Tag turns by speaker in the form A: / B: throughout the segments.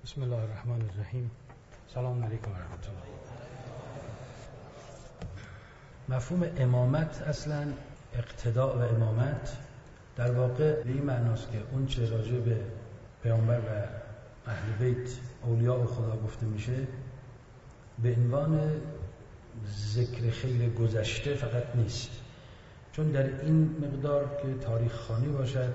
A: بسم الله الرحمن الرحیم. سلام علیکم و رحمت الله. مفهوم امامت اصلا اقتداء و امامت در واقع به این معناست که اون چه راجع به پیامبر و اهل بیت اولیاء خدا گفته میشه به عنوان ذکر خیر گذشته فقط نیست، چون در این مقدار که تاریخ خوانی باشد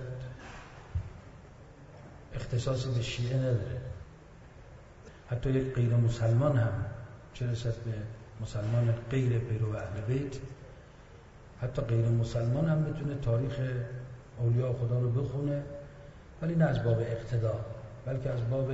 A: اختصاصی به شیعه نداره. حتی یک غیر مسلمان هم چه رسد به مسلمان غیر پیرو اهل بیت، حتی غیر مسلمان هم میتونه تاریخ اولیاء خدا رو بخونه، ولی نه از باب اقتدا، بلکه از باب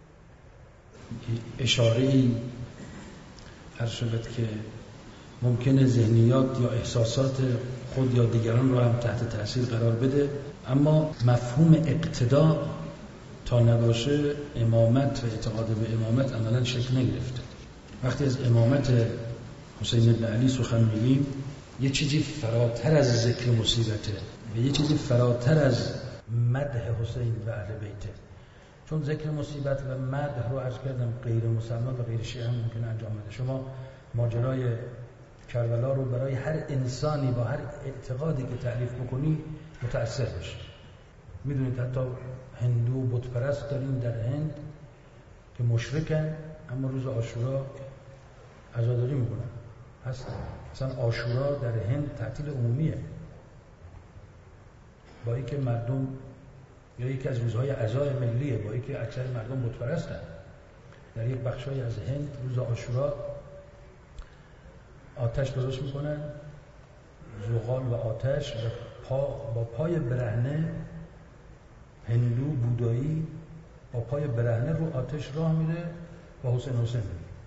A: اشاره‌ای هر شود که ممکنه ذهنیات یا احساسات خود یا دیگران رو هم تحت تأثیر قرار بده. اما مفهوم اقتدا تا نباشه امامت و اعتقاد به امامت عملا شکل نگرفته. وقتی از امامت حسین بن علی سخن میگیم یه چیزی فراتر از ذکر مصیبته و یه چیزی فراتر از مدح حسین و اهل بیته، چون ذکر مصیبت و مدح رو عرض کردم غیر مسلمان و غیر شیعه هم ممکنه انجام بده. شما ماجرای کربلا رو برای هر انسانی با هر اعتقادی که تعریف بکنی متأثر بشه. میدونید حتی هندو بت پرست داریم در هند که مشرکن اما روز عاشورا عزاداری میکنن. اصلا عاشورا در هند تعطیل عمومیه، با اینکه مردم یا یکی از روزهای عزای ملیه، با اینکه اکثر مردم بت پرستن. در یک بخشای از هند روز عاشورا آتش درست میکنن، زغال و آتش، و با پای برهنه هندو بودایی با پای برهنه رو آتش راه میره و حسین میره.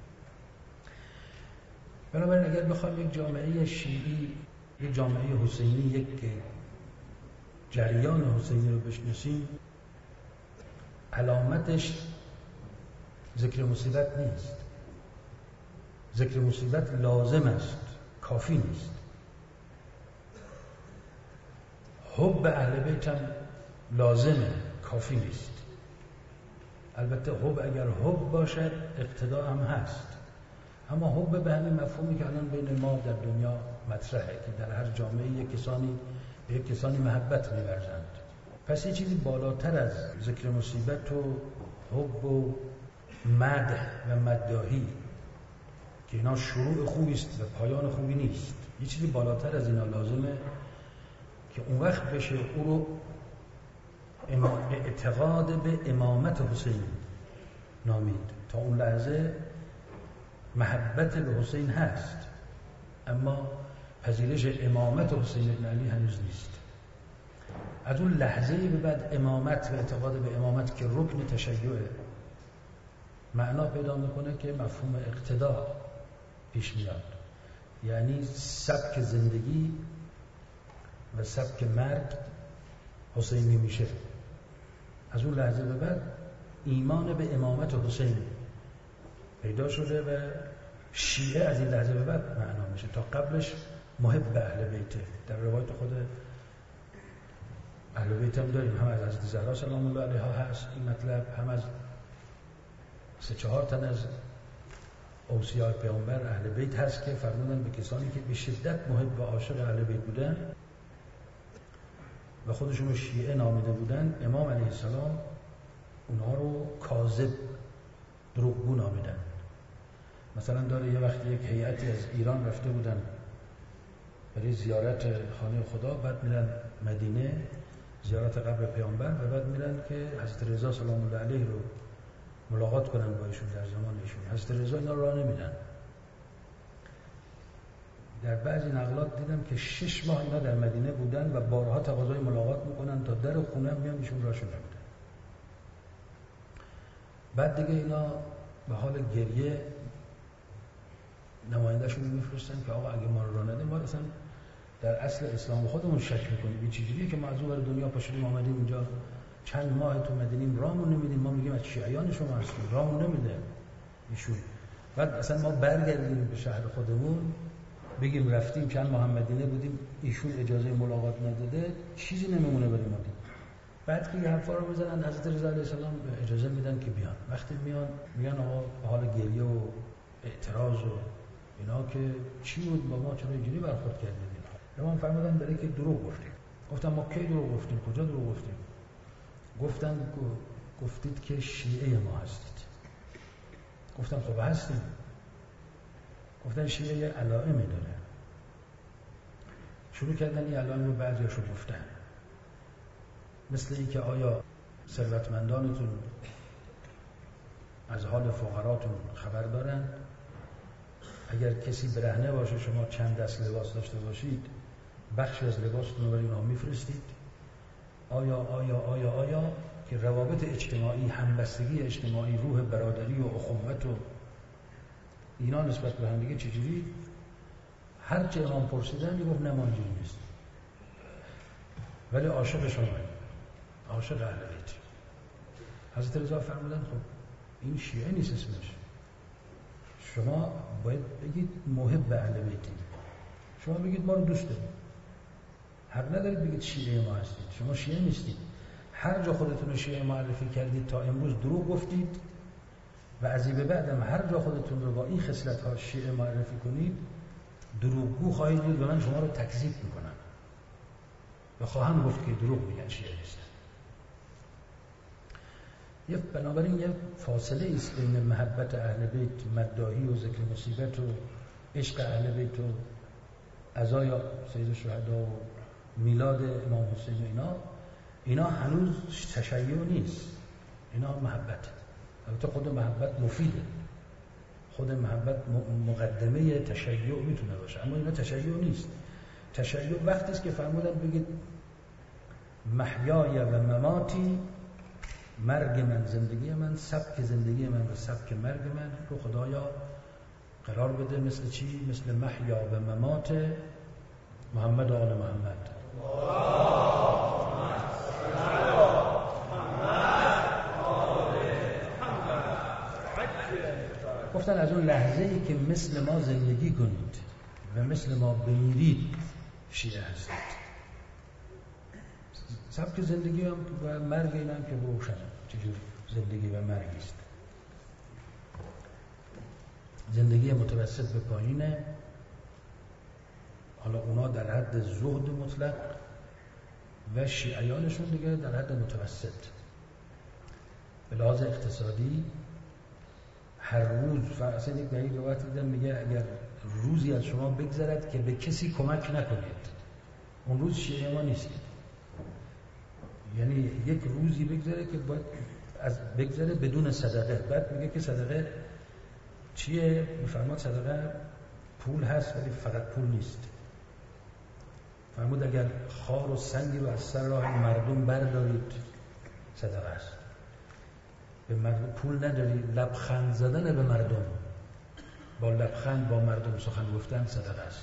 A: بنابراین اگر بخوایم یک جامعه شیعی، یک جامعه حسینی، یک جریان حسینی رو بشناسیم، علامتش ذکر مصیبت نیست. ذکر مصیبت لازم است، کافی نیست. حب اهل بیت هم لازمه، کافی نیست. البته حب اگر حب باشد اقتدا هم هست، اما حب به همین مفهومی که الان بین ما در دنیا مطرحه که در هر جامعه یک کسانی محبت می‌ورزند. پس یه چیزی بالاتر از ذکر مصیبت و حب و مدح و مداحی که اینا شروع خوبی است و پایان خوبی نیست، یه چیزی بالاتر از اینا لازمه که اون وقت بشه او رو اعتقاد به امامت حسین نامید. تا اون لحظه محبت به حسین هست، اما پذیرش امامت حسین بن علی هنوز نیست. از اون لحظه به بعد امامت و اعتقاد به امامت که رکن تشیعه معنا پیدا میکنه که مفهوم اقتدا پیش میاد، یعنی سبک زندگی و سبک مرگ حسینی میشه. از اون لحظه به بعد ایمان به امامت حسین پیدا شده و شیعه از این لحظه به بعد معنا میشه. تا قبلش محب اهل بیته. در روایت خود اهل بیت هم داریم، هم از حضرت زهرا سلام الله علیها هست این مطلب، هم از 3-4 تن از اوصیاء پیامبر اهل بیت هست که فرمودن به کسانی که به شدت محب و عاشق اهل بیت بودن و خودشون رو شیعه نامیده بودن، امام علیه السلام اونها رو کاذب، دروغگو نامیدن. مثلا داره یه وقتی یک هیئتی از ایران رفته بودن برای زیارت خانه خدا، بعد میرن مدینه زیارت قبر پیامبر و بعد میرن که حضرت رضا سلام الله علیه رو ملاقات کنن با ایشون در زمان ایشون. حضرت رضا اینا راه نمیدن. در بعضی نقلات دیدم که 6 ماه اینا در مدینه بودن و بارها تقاضای ملاقات میکنن تا در خونه میان ایشون راشون نمیدن. بعد دیگه اینا به حال گریه نمایندهشون رو میفرستن که آقا اگه ما رو راه ندیم، ما اصلا در اصل اسلام خودمون شک میکنیم. این چجوریه که ما از اون ور دنیا پاشدیم آمدیم اینجا چند ماه تو مدینیم رامون نمیدیم، ما میگیم از شیعیان شما هستیم، رامون نمیده ایشون. بعد اصلا ما برگردیم به شهر خودمون بگیم رفتیم چند ماه مدینه بودیم ایشون اجازه ملاقات نداده، چیزی نمیمونه برای ما. بعد که این حرفا رو بزنن حضرت رضا علیه السلام اجازه میدن که بیان. وقتی میان میگن آقا حال گریه و اعتراض و اینا که چی بود با ما، چرا اینجوری برخورد کردید؟ اینا من فهمیدم داره که دروغ گفتید. گفتم ما کی دروغ گفتیم؟ کجا دروغ گفتیم؟ گفتید که شیعه ما هستید. گفتم خب هستیم. گفتن شیعه یه علائمی داره. شروع کردن این علائم رو بعضیاشو گفتن، مثل این که آیا ثروتمندانتون از حال فقراتون خبر دارن؟ اگر کسی برهنه باشه شما چند دست لباس داشته باشید بخشی از لباستون رو برای اونها میفرستید؟ آیا که روابط اجتماعی، همبستگی اجتماعی، روح برادری و اخوت و اینا نسبت به هم دیگه چجوری؟ هر چه امام پرسیدن میگفت نه ما اینجوری نیست، ولی عاشق شما، عاشق اهل بیت. حضرت رضا فرمودن خب این شیعه نیست اسمش، شما باید بگید محب اهل بیتیم، شما بگید ما رو دوست داریم. حق ندارید بگید شیعه ما هستید، شما شیعه نیستید. هر جا خودتون رو شیعه معرفی کردید تا امروز دروغ گفتید و از این به بعدم هر جا خودتون رو با این خصلت‌ها شیعه معرفی کنید دروغگو خواهید بود و من شما رو تکذیب میکنم و خواهم گفت که دروغ میگن شیعه نیستن. بنابراین یه فاصله است بین محبت اهل بیت، مداحی و ذکر مصیبت و عشق اهل بیت و عزای سید الشهدا و میلاد امام حسین و اینا هنوز تشیع نیست، اینا محبت. البته خود محبت مفیده، خود محبت مقدمه تشیع میتونه باشه، اما اینا تشیع نیست. تشیع وقتی است که فرمودن بگید محیای و مماتی، مرگ من زندگی من، سبک زندگی من و سبک مرگ من رو خدایا قرار بده مثل چی؟ مثل محیا و ممات محمد و آل محمد. گفتن از اون لحظه ای که مثل ما زندگی کنید و مثل ما بمیرید شیعه هستید. سبک زندگی هم و مرگ این هم که روشن چجور زندگی و مرگی است. زندگی متوسط به پایینه، حالا اونا در حد زهد مطلق و شیعیانشون دیگه در حد متوسط. به لحاظ اقتصادی هر روز اصلا یک دقیق روایت دیدم میگه اگر روزی از شما بگذرد که به کسی کمک نکنید اون روز شیعه ما نیستید. یعنی یک روزی بگذره که باید بگذره بدون صدقه. بعد میگه که صدقه چیه؟ میفرماد صدقه پول هست ولی فقط پول نیست. فرمود اگر خار و سنگی رو از سر راه مردم بردارید صدقه است. به مردم پول نداری، لبخند زدن به مردم، با لبخند با مردم سخن گفتن صدقه است.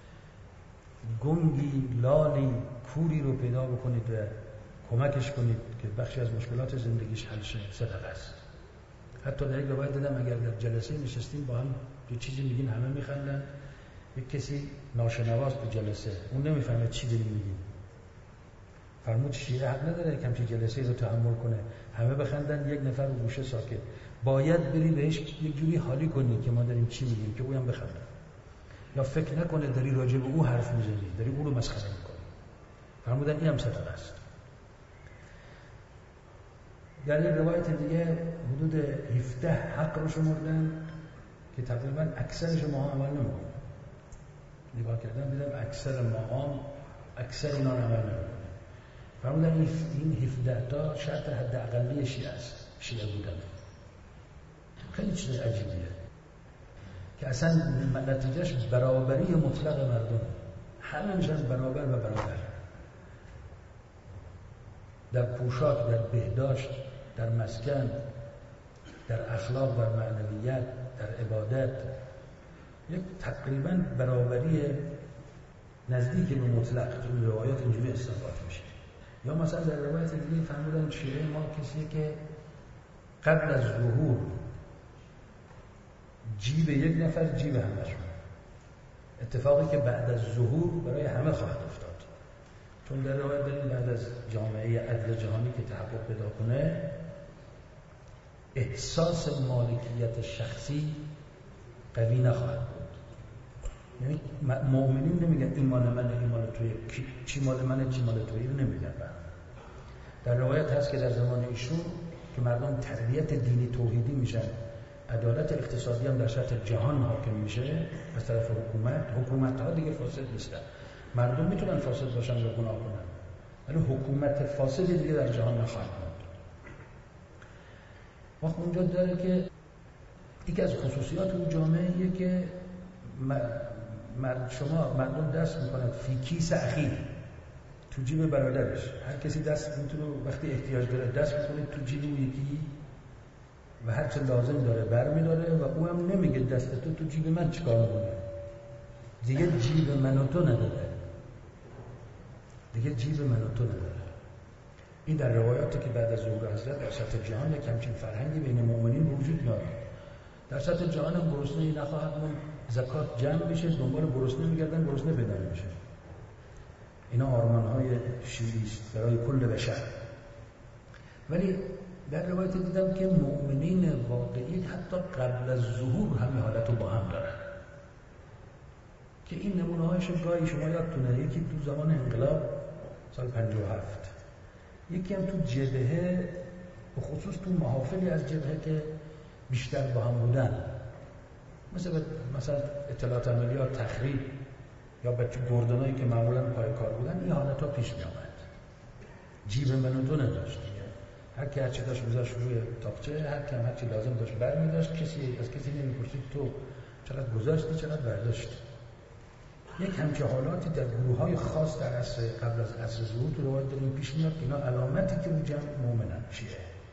A: گنگی، لالی، کوری رو پیدا بکنید و کمکش کنید که بخشی از مشکلات زندگیش حل شه، صدقه است. حتی در یک روایت دیدم اگر در جلسه نشستیم با هم یه چیزی میگین همه میخندن، یک کسی ناشنواست تو جلسه اون نمیفهمه چی داریم میگیم، فرمود شیعه حق نداره کمچی جلسه رو تحمل کنه، همه بخندن یک نفر رو گوشه ساکت، باید بری بهش یک جوری حالی کنی که ما داریم چی میگیم که او هم بخنده، یا فکر نکنه داری راجع به او حرف میزنی، داری او رو مسخره میکنی. فرمودن این هم صدقه است. در یک روایت دیگه حدود 17 حق رو شمردن که تقریبا اکثرش ما عمل نمیکنه. نگاه کردم دیدم اکثر ما اکثر اینا عمل نمیکنه. فرمودن این 17 تا شرط حد اقلی شیعه است، شیعه بودن. خیلی چیز عجیبیه که اصلا نتیجهش برابری مطلق مردم، همه میشن برابر و برابر در پوشاک، در بهداشت، در مسکن، در اخلاق، در معنویت، در عبادت، یک تقریبا برابری نزدیک به مطلق. تو روایات اینجوری استنباط میشه. یا مثلا در روایت دیگه فرمودن شیعه ما کسیه که قبل از ظهور جیب یک نفر جیب همشون، اتفاقی که بعد از ظهور برای همه خواهد افتاد. چون در روایت داریم بعد از جامعه عدل جهانی که تحقق پیدا کنه احساس مالکیت شخصی قوی نخواهد بود. یعنی مؤمنین نمیگن این مال منه این مال توی چی مال منه چی مال توی، رو نمیگن. در روایت هست که در زمان ایشون که مردم تربیت دینی توحیدی میشن، عدالت اقتصادی هم در سطح جهان حاکم میشه از طرف حکومت ها دیگه فاسد نیستن. مردم میتونن فاسد باشن و گناه کنن ولی حکومت فاسدی دیگه در جهان نخواهد بود. وقت اونجا داره که یکی از خصوصیات اون جامعه‌ایه که مردم دست میکنند فی کیس اخی، تو جیب برادرش. هر کسی دست میتونه وقتی احتیاج داره دست میکنه تو جیب اون یکی و هر چه لازم داره برمیداره و او هم نمیگه دست تو جیب من چیکار میکنه، دیگه جیب من و تو نداره، دیگه جیب من و تو نداره. این در روایاتی که بعد از ظهور حضرت در سطح جهان یک همچین فرهنگی بین مؤمنین وجود میاره. در سطح جهان هم گرسنه‌ای نخواهد موند، زکات جمع بشه، دنبال گرسنه میگردن، گرسنه پیدا نمیشه. اینا آرمان‌های شیعی است برای کل بشر. ولی در روایت دیدم که مؤمنین واقعی حتی قبل از ظهور همین حالت رو با هم دارن، که این نمونه‌هایش گاهی شما یادتونه، یکی تو زمان انقلاب سال 57، یکی هم تو جبهه، به خصوص تو محافلی از جبهه که بیشتر با هم بودن، مثلا اطلاعات عملیات تخریب یا بچه گردنایی که معمولا پای کار بودن، این حالت ها پیش می آمد. جیب منو دو نداشت، هر کی هرچی داشت میذاشت روی تاقچه، هر کی هرچی لازم داشت برمی داشت، کسی از کسی نمیپرسید تو چقدر گذاشتی چقدر برداشت. یک همچه حالاتی در گروه‌های خاص در عصر قبل از عصر ظهور تو روایت داریم پیش میاد که اینا علامتی که اون جمع مؤمنن شیعه.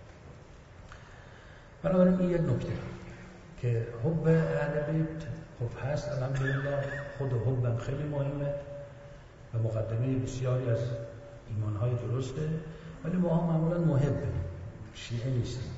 A: بنابراین این یک نکته که حب اهل بیت حب هست الحمدلله، خود حبم خیلی مهمه و مقدمه بسیاری از ایمانهای درسته، ولی ما هم معمولا محبیم، شیعه نیستیم.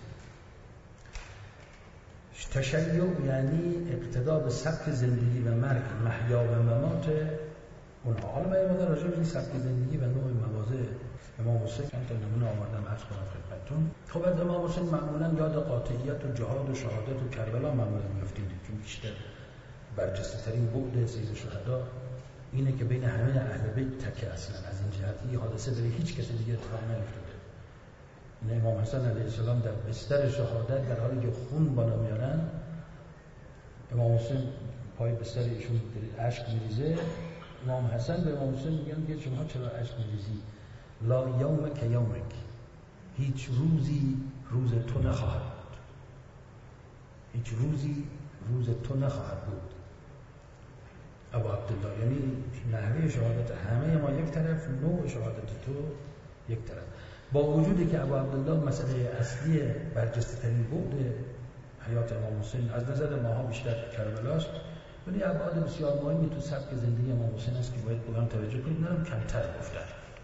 A: تشیع یعنی اقتدا به سبک زندگی و مرگ، محیا و ممات اونها. حالا من یه راجع به این سبک زندگی و نوع مواضع امام حسین چند تا نمونه آوردم عرض کنم خدمتتون. خب از امام حسین معمولا یاد قاطعیت و جهاد و شهادت و کربلا معمولا میافتیم، چون بیشتر برجسته ترین بعد سید شهدا اینه که بین همه اهل بیت تکه اصلا از این جهت این حادثه برای هیچ کسی دیگه اتفاق نیفتاده. این امام حسن علیه السلام در بستر شهادت در حالی که خون بالا میارن، امام حسین پای بستر ایشون اشک میریزه، امام حسن به امام حسین میگن که شما چرا اشک میریزی؟ لا یوم که یومک، هیچ روزی روز تو نخواهد بود، هیچ روزی روز تو نخواهد بود. ابو عبدالله، یعنی نحوه شهادت همه ما یک طرف، نوع شهادت تو یک طرف. با وجودی که ابو عبدالله مسئله اصلی برجسته ترین بعد حیات امام حسین از نظر ماها بیشتر کربلاست، ولی ابعاد بسیار مهمی تو سبک زندگی امام حسین است که باید بگم توجه کنید، نرم کمتر گفتن.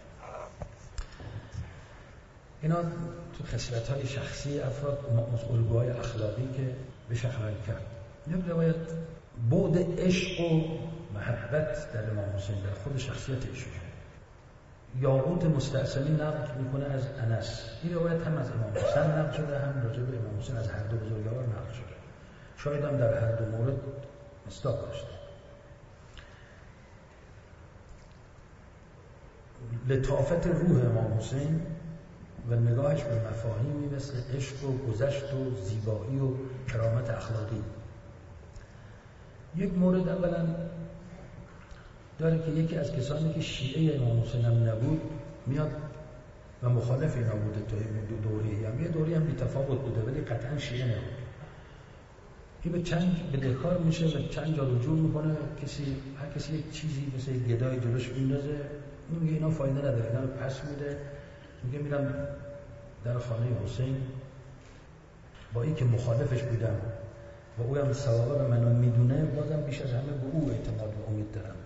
A: اینا تو خصلت‌های شخصی افراد، الگوهای اخلاقی که بشه عمل کرد. یک روایت بعد عشق و محبت در امام حسین در خود شخصیت ایشون. یاقوت مستعصمی نقل میکنه از انس. این روایت هم از امام حسین نقل شده، هم راجع به امام حسین از هر دو بزرگوار نقل شده. شاید هم در هر دو مورد مصداق داشته. لطافت روح امام حسین و نگاهش به مفاهیمی مثل عشق و گذشت و زیبایی و کرامت اخلاقی. یک مورد اولا داره که یکی از کسانی که شیعه امام حسین هم نبود میاد و مخالف اینا بوده تا دو دوری هم، یه دوری هم بی‌تفاوت بوده ولی قطعا شیعه نبود. این به چند بدهکار میشه و چند جا رجوع میکنه، هر کسی یک چیزی مثل گدای جلوش میندازه، این میگه اینا فایده نداره، اینا رو پس میده، میگه میرم در خانه حسین با این که مخالفش بودم و او هم ثواب منو میدونه، بازم بیش از همه به او اعتماد و امید دارم.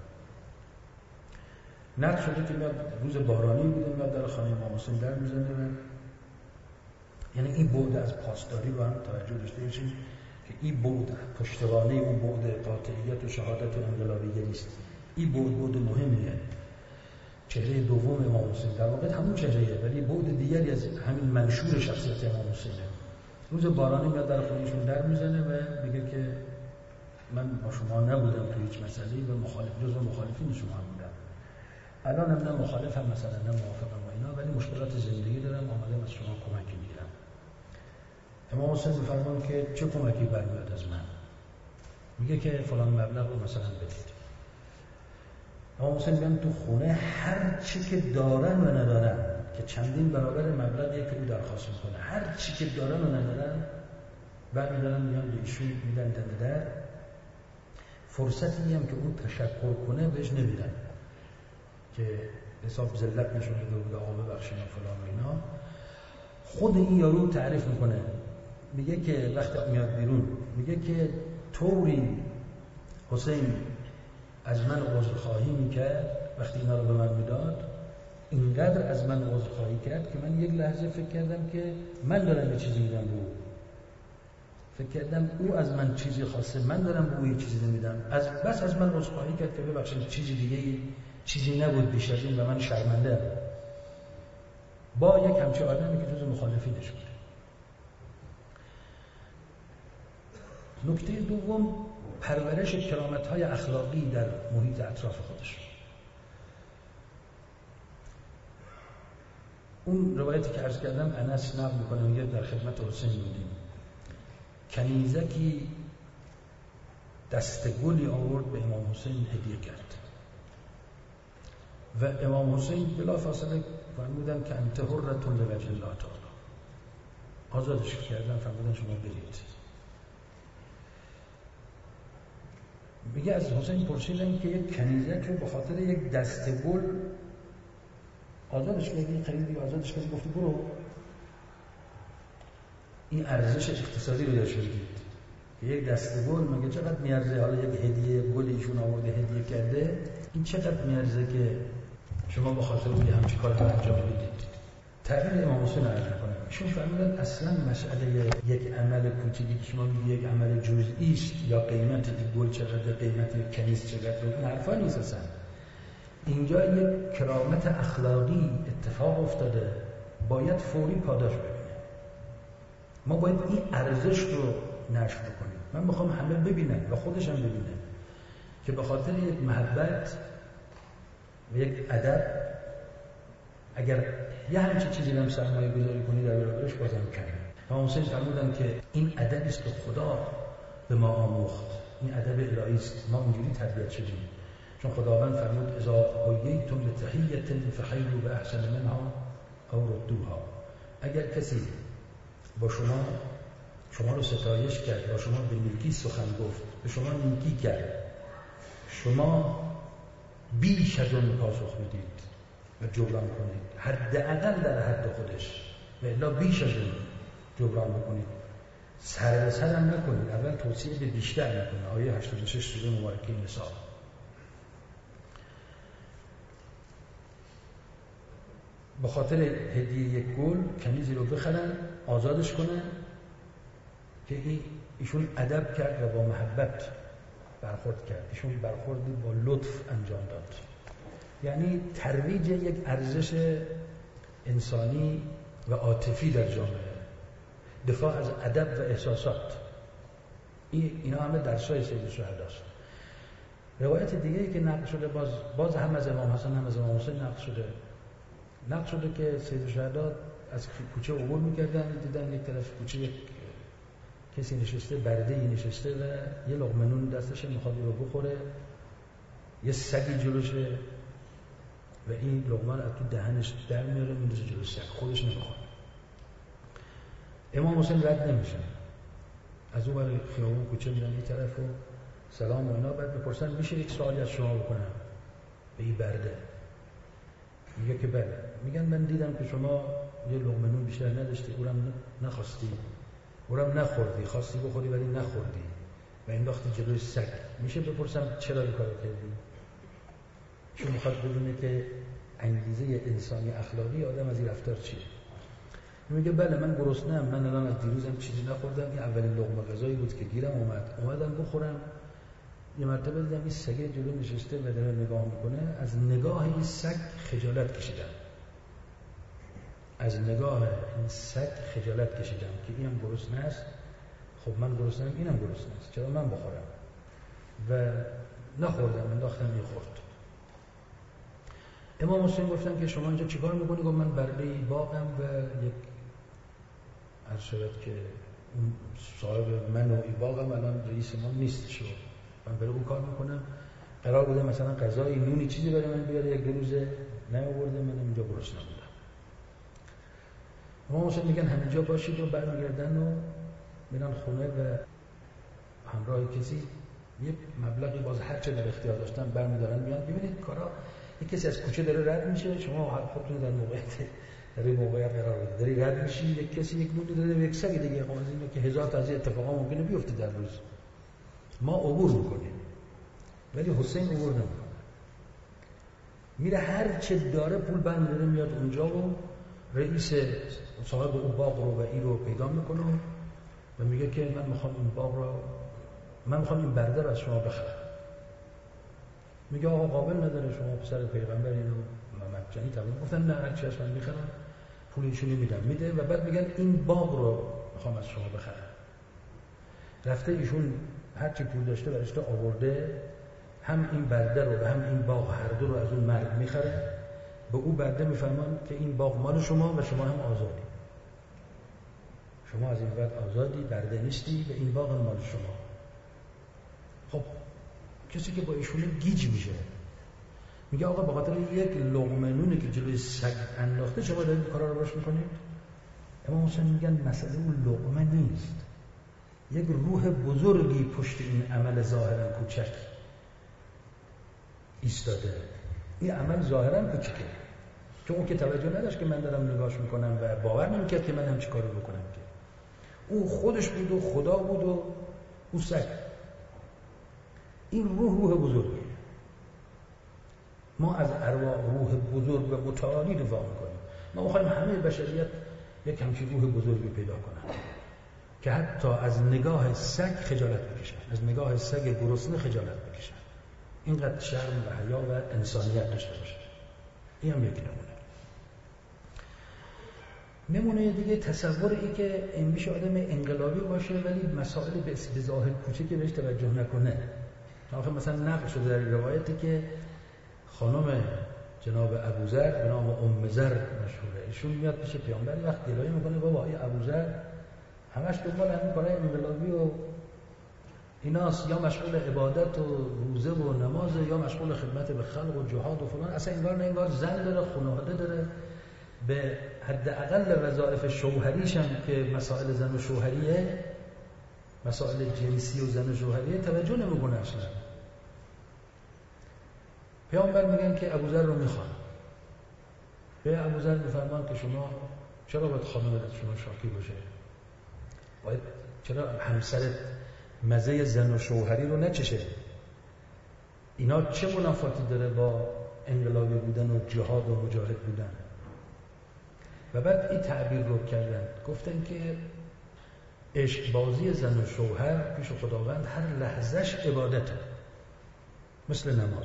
A: نقل شده که میاد روز بارانی بوده، میاد در خانه امام حسین در میزنه. یعنی این بعد از پاسداری رو هم توجه داشته باشید که این بعد پشتوانه اون بعد قاطعیت و شهادت و انقلابیه نیست. این بعد مهمیه. چهره دوم امام حسین در واقع همون چهره‌ایه ولی بعد دیگری از همین منشور شخصیت امام حسینه. روز بارانی میاد در خونه‌شون در میزنه و میگه که من با شما نبودم تو هیچ مسئله‌ای و جزو مخالفین شما بودم. الان هم نه مخالفم مثلا نه موافقم و اینا، ولی مشکلات زندگی دارم، آمدم از شما کمکی میگیرم. امام حسین میفرمان که چه کمکی برمیاد از من؟ میگه که فلان مبلغ رو مثلا بدید. امام حسین میگن تو خونه هر چی که دارن و ندارن که چندین برابر مبلغی که او درخواست میکنه، هر چی که دارن و ندارن برمیدارن میان به ایشون میدن در فرصتی هم که اون تشکر کنه بهش نمیدن که حساب ذلت نشون بده و آقا ببخشید فلان و اینا. خود این یارو تعریف میکنه، میگه که وقتی میاد بیرون میگه که طوری حسین از من عذرخواهی میکرد وقتی اینا رو به من میداد، اینقدر از من عذرخواهی کرد که من یک لحظه فکر کردم که من دارم یه چیزی میدم به او، فکر کردم او از من چیزی خواسته، من دارم به او یه چیزی نمیدم، بس از من عذرخواهی کرد که ببخشید چیزی دیگه چیزی نبود بیش از این و من شرمنده با یک همچه آدمی که جز مخالفینش بود. نکته دوم، پرورش کرامت‌های اخلاقی در محیط اطراف خودش. اون روایتی که عرض کردم انس نقل می‌کنه، میگه در خدمت حسین بودیم، کنیزکی دست گلی آورد به امام حسین هدیه کرد و امام حسین بلافاصله فرمودن که انت حرة لوجه الله تعالی، آزادش کردن، فرمودن شما برید. میگه از حسین پرسیدن که یک کنیزک رو به خاطر یک دسته گل آزادش کردی، خریدی آزادش کردی، گفتی برو. این ارزش اقتصادی رو داشته دید که یک دسته گل مگه چقدر میارزه؟ حالا یک هدیه گل ایشون آورده هدیه کرده، این چقدر میارزه که شما به خاطر اون همچین کار رو انجام بدید. تعبیر امام حسین عرض می‌کنم، ایشون فرمودن اصلا مسئله یک عمل کوچیکی که شما میگی یک عمل جزئی است یا قیمت یک گل چقدر، قیمت یک کنیز چقدر، این حرفا نیست اصلا. اینجا یک کرامت اخلاقی اتفاق افتاده، باید فوری پاداش ببینه. ما باید این ارزش رو نشر کنیم. من میخوام همه ببینن و خودش هم ببینه که به خاطر یک محبت و یک ادب اگر یه همچین چیزی هم سرمایه گذاری کنی در برابرش بازم کمه. امام حسین فرمودن که این ادبی است که خدا به ما آموخت، این ادب الهی است، ما اونجوری تربیت شدیم. چون خداوند فرمود اذا حییتم بتحیة فحیوا باحسن منها او ردوها. اگر کسی با شما رو ستایش کرد، با شما به نیکی سخن گفت، به شما نیکی کرد، شما بیش از اون پاسخ بدید و جبران کنید، حداقل در حد خودش و الا بیش از اون جبران بکنید. سر به سر هم نکنید، اول توصیه به بیشتر نکنید. آیه 86 سوره مبارکه نساء. به خاطر هدیه یک گل کنیزی رو بخرن، آزادش کنن که ایشون ادب کرد و با محبت برخورد کرد، ایشون برخوردی با لطف انجام داد. یعنی ترویج یک ارزش انسانی و عاطفی در جامعه، دفاع از ادب و احساسات. اینا همه درسای سید شهداست. روایت دیگه‌ای که نقل شده باز هم از امام حسن هم از امام حسین نقل شده که سید شهدا از کوچه عبور می‌کردن، دیدن یک طرف کوچه کسی نشسته، برده‌ای نشسته و یه لقمه نون دستش می‌خواد رو بخوره، یه سگی جلوشه و این لقمه رو از تو دهنش در میاره میندازه جلوی سگ، خودش نمی‌خوره. امام حسین رد نمیشن، از اون برای خیابون کوچه میرن این طرف و سلام و اینا، بعد میپرسن میشه یک سوالی از شما بکنم به این برده؟ میگه که بله. میگن من دیدم که شما یه لقمه نون بیشتر نداشتی، اونم نخواستی، اونم نخوردی، خواستی بخوری ولی نخوردی و انداختی جلوی سگ. میشه بپرسم چرا این کارو کردی؟ چون میخواد بدونه که انگیزه انسانی اخلاقی آدم از این رفتار چیه. میگه بله من گرسنه‌ام، من الان از دیروزم چیزی نخوردم، این اولین لقمه غذایی بود که گیرم اومدم بخورم یه مرتبه دیدم این سگه جلو نشسته و داره نگاه میکنه، از نگاه این سگ خجالت کشیدم. از نگاه این سگ خجالت کشیدم که اینم گرسنه است، خب من گرسنه‌ام اینم گرسنه است، چرا من بخورم؟ و نخوردم، انداختم این خورد. امام حسین گفتن که شما اینجا چیکار میکنی؟ گفت من برده باغم و یک عرض شود که اون صاحب من و این باغم الان رئیس ما نیست، شو من برای اون کار میکنم. قرار بوده مثلا غذای نونی چیزی برای من بیاره، یک روزه نیاورده، من اینجا گرسنه بودم. امام حسین میگن همینجا باشید و برمیگردن و میرن خونه و همراه کسی یک مبلغی باز هر چه در اختیار داشتن برمیدارن میان. ببینید کارا، یک کسی از کوچه داره رد میشه، شما خودتون در موقعیت قرار بدید، داری رد میشی، یک کسی یک نونی داره، یک سگ دیگه، خب از اینه که هزار تا از اتفاقا ممکنه بیفته در روز. ما عبور میکنیم ولی حسین عبور نمیکنه، میره هر چه داره پول برمیداره میاد اونجا و رئیس صاحب اون باغ رو و این رو پیدا میکنه و میگه که من میخوام این باغ رو، من میخوام این برده رو از شما بخرم. میگه آقا قابل نداره، شما پسر پیغمبر اینو مجانی تمام. گفتن نه هر چی از من میخرم پولشونی میدم، میده و بعد میگن این باغ رو میخوام از شما بخرم. رفته ایشون هر چی پول داشته برشته آورده، هم این برده رو و هم این باغ هر دو رو از اون مرد میخره. به او برده میفهمان که این باغ مال شما و شما هم آزادی، شما از این بعد آزادی، برده نیستی و این باغ مال شما. خب کسی که با ایشونه گیج میشه میگه آقا به خاطر یک لقمه نونی که جلوی سگ انداخته شما دارید کارا رو باش میکنید؟ امام حسین میگن مسئله اون لقمه نیست، یک روح بزرگی پشت این عمل ظاهرا کوچک ایستاده. این عمل ظاهرا کوچکه، چون اون که توجه نداشت که من دارم نگاش میکنم و باور نمیکرد که من هم چی کارو بکنم، که او خودش بود و خدا بود و او سگ. این روح بزرگیه. ما از ارواح روح بزرگ و متعالی دفاع میکنیم. ما میخوایم همه بشریت یک همچین روح بزرگی پیدا کنن که حتی از نگاه سگ خجالت بکشن، از نگاه سگ گرسنه خجالت بکشن، اینقدر شرم و حیا و انسانیت داشته باشه. این هم یک نمونه دیگه. تصور ای که این میشه آدم انقلابی باشه ولی مسائل به ظاهر کوچیک بهش توجه نکنه. آخه مثلا نقل شده در روایتی که خانم جناب ابوذر به نام ام ذر مشهوره، ایشون میاد پیش پیامبر، وقت گلایه میکنه بابا این ابوذر همش دنبال همین کارهای انقلابی و ایناست، یا مشغول عبادت و روزه و نماز، یا مشغول خدمت به خلق و جهاد و فلان. اصلا انگار نه انگار زن داره، خانواده داره، به حداقل وظایف شوهریش هم که مسائل زن و شوهریه، مسائل جنسی و زن و شوهریه توجه نمیکنه اصلا. پیامبر میگن که ابوذر رو میخوان. به ابوذر میفرمان که شما چرا باید خانوادت شما شاکی باشه؟ باید چرا همسرت مزه زن و شوهری رو نچشه؟ اینا چه منافاتی داره با انقلابی بودن و جهاد و مجاهد بودن؟ و بعد این تعبیر رو کردن، گفتن که عشق بازی زن و شوهر پیش خداوند هر لحظهش عبادته، مثل نماز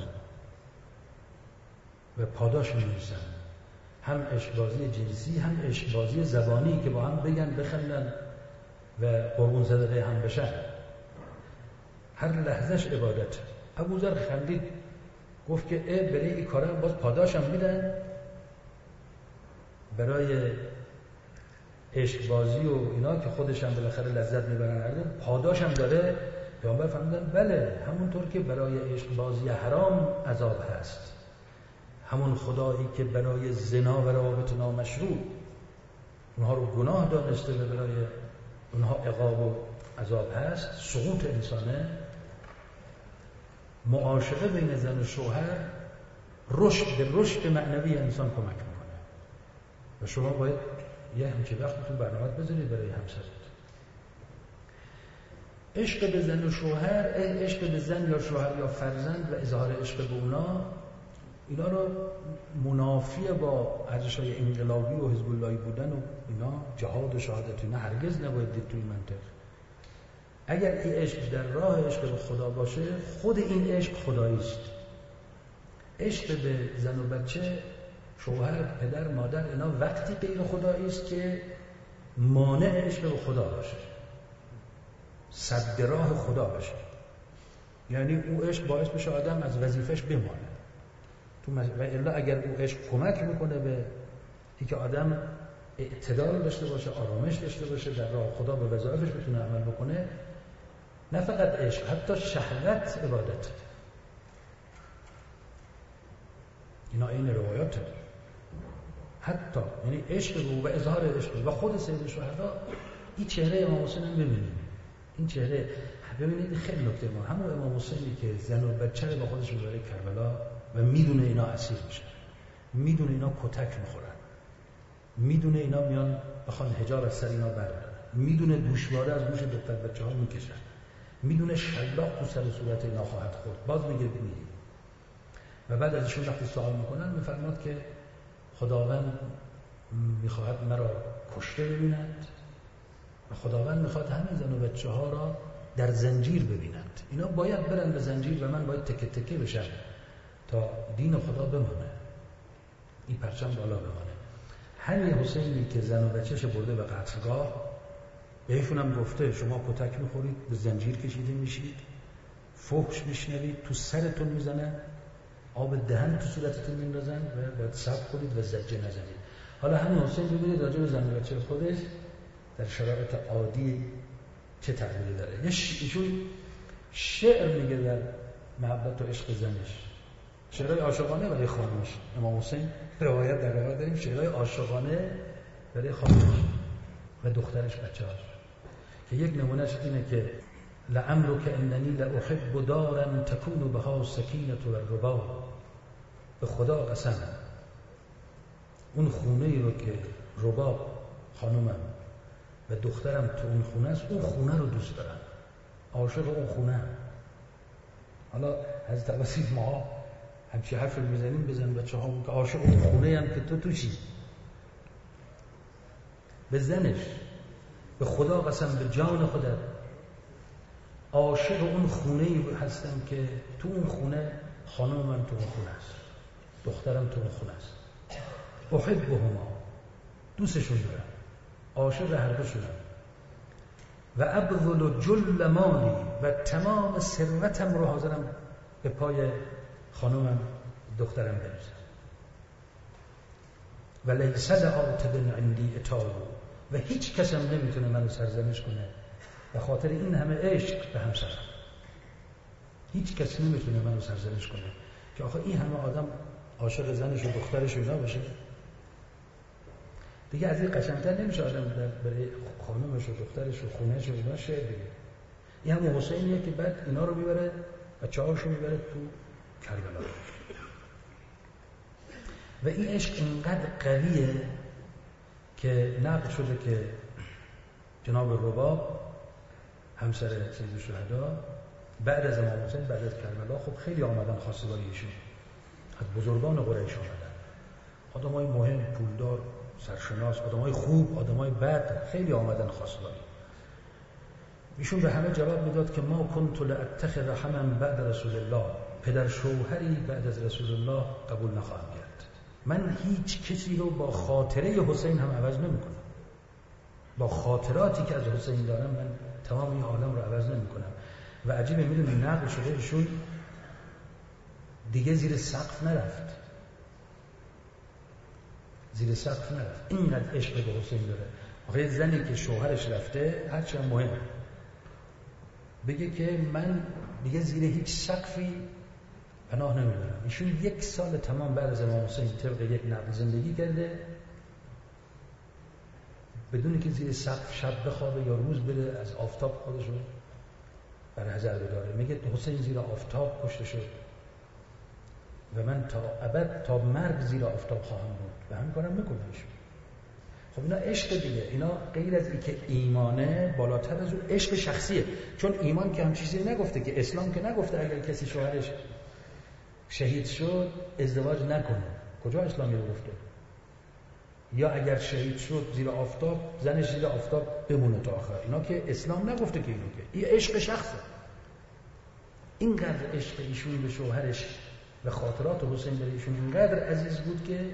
A: و پاداش می‌نویسن. هم عشق بازی جنسی هم عشق بازی زبانی که با هم بگن بخندن و قربون صدقه هم بشن، هر لحظهش عبادت. ابوذر خندید گفت که برای این کارا باز پاداش هم میدن، برای عشق بازی و اینا که خودش هم بالاخره لذت میبرن پاداش هم داره. پیامبر فرمودن بله، همونطور که برای عشق بازی حرام عذاب هست، همون خدایی که برای زنا و روابط نامشروع اونها رو گناه دانسته و برای اونها عقاب و عذاب هست، سقوط انسانه. معاشقه بین زن و شوهر رشد معنوی انسان کمک میکنه و شما باید یه همچه وقت تو برنامه بذارید برای همسرت. عشق به زن و شوهر، عشق به زن یا شوهر یا فرزند و اظهار عشق به اونا، اینا رو منافی با ارزش‌های انقلابی و حزب اللهی بودن و اینا، جهاد و شهادت، اینا هرگز نباید دید توی منطق. اگر این عشق در راه عشق به خدا باشه، خود این عشق خدایی است. عشق به زن و بچه، شوهر، پدر، مادر، اینا وقتی غیر خدایی است که مانع عشق به خدا باشه، سد راه خدا باشه. یعنی او عشق باعث بشه آدم از وظیفش بمانه و الا اگر او عشق کمک میکنه به اینکه آدم اعتدال داشته باشه، آرامش داشته باشه، در راه خدا به وظایفش بتونه عمل بکنه، نه فقط عشق، حتی شهوت عبادت. اینا این روایات داره. حتی یعنی عشق رو و اظهار عشق و خود سید الشهدا، این چهره امام حسین هم ببینید. این چهره ببینید خیلی نکته مهمه. همون امام حسینی که زن و بچه رو با خودش میبره کربلا و میدونه اینا اسیر میشن، میدونه اینا کتک میخورن، میدونه اینا میان بخوان حجاب از سر اینا بردارن، میدونه دوشواره از گوش دختر بچه‌ها میکشن، میدونه شلاق تو سر صورت اینا خواهد خورد، باز میگه ببینید. و بعد ازشون وقتی سوال میکنن میفرماد که خداوند میخواهد مرا کشته ببیند و خداوند میخواد همین زن و بچه ها را در زنجیر ببینند. اینا باید برن به زنجیر و من باید تکه تکه بشم تا دین خدا بمانه، این پرچم بالا بمانه. همین حسینی که زن و بچه‌ش برده به قتلگاه، بهشون هم گفته شما کتک میخورید، به زنجیر کشیده میشید، فحش میشنوید، تو سرتون میزنن، آب دهن تو صورتتون میندازن و باید صبر کنید و زجه نزنید. حالا همین حسین ببینید راجع به زن و بچه خودش در شرایط عادی چه تغییری داره. ایشون شعر میگه در محبت و عشق زنش، شعرهای عاشقانه برای خانمش. امام حسین روایت در روایت داریم شعرهای عاشقانه برای خانمش و دخترش، بچه‌هاش، که یک نمونهش اینه که لعمرک اننی لاحب دارا تکون بها سکینة و ربا. به خدا قسم اون خونه رو که رباب خانومم و دخترم تو اون خونه است، اون خونه رو دوست دارم، عاشق اون خونه. حالا حضرت عباسی ما همچی حرف میزنیم بزن بچه ها که عاشق اون خونه هم که تو توشی. به زنش به خدا قسم به جان خودت عاشق اون خونه هستم که تو اون خونه خانم من تو اون خونه است، دخترم تو اون خونه است. احبهما، دوستشون دارم، عاشق هر دوشونم. و ابذل جل مالی، و تمام ثروتم رو حاضرم به پای خانمم دخترم بریزم. و لیس لعاتب عندی عتاب، و هیچ کس هم نمیتونه منو سرزنش کنه به خاطر این همه عشق به همسرم. هیچ کس نمیتونه منو سرزنش کنه که آخه این همه آدم عاشق زنش و دخترش و اینا باشه. دیگه از این قشنگتر نمیشه آدم برای خانمش و دخترش و خونهش و اینا شعر بگه. این همون حسینیه که بعد اینا رو میبره، بچه‌هاشو میبره تو کربلا. و این عشق اینقدر قویه که نقل شده که جناب رباب همسر سید الشهدا بعد از امام حسین، بعد از کربلا، خب خیلی آمدن خواستگاری ایشون، از بزرگان قریش آمدن، آدمای مهم، پولدار، سرشناس، آدمای خوب، آدمای بد، خیلی آمدن خواستگاری. ایشون به همه جواب میداد که ما کنت لاتخذ حما بعد رسول الله، پدر شوهری بعد از رسول الله قبول نخواهم کرد. من هیچ کسی رو با خاطره حسین هم عوض نمیکنم، با خاطراتی که از حسین دارم من تمام این عالم رو عوض نمیکنم. و عجیبه میدونی نقل شده ایشون دیگه زیر سقف نرفت، زیر سقف نرفت، اینقدر عشق به حسین داره. آخه زنی که شوهرش رفته هرچند مهم بگه که من دیگه زیر هیچ سقفی پناه نمیبرم. ایشون 1 سال تمام بعد از امام حسین طبق یک نقل زندگی کرده بدون که زیر سقف شب بخوابه یا روز بره از آفتاب خودشو بر حذر بداره. میگه حسین زیر آفتاب کشته شد و من تا ابد، تا مرگ زیر آفتاب خواهم بود و همین کارم میکنمش. خب اینا عشق دیگه، اینا غیر از این که ایمانه بالاتر از اون عشق شخصیه. چون ایمان که هم چیزی نگفته، که اسلام که نگفته اگر کسی شوهرش شهید شد ازدواج نکنه. کجا اسلامی رو گفته؟ یا اگر شهید شد زیر آفتاب، زنش زیر آفتاب بمونه تا آخر. اینا که اسلام نگفته که اینو، که این عشق شخصه. اینقدر عشق ایشون به شوهرش و خاطرات حسین به ایشون اینقدر عزیز بود که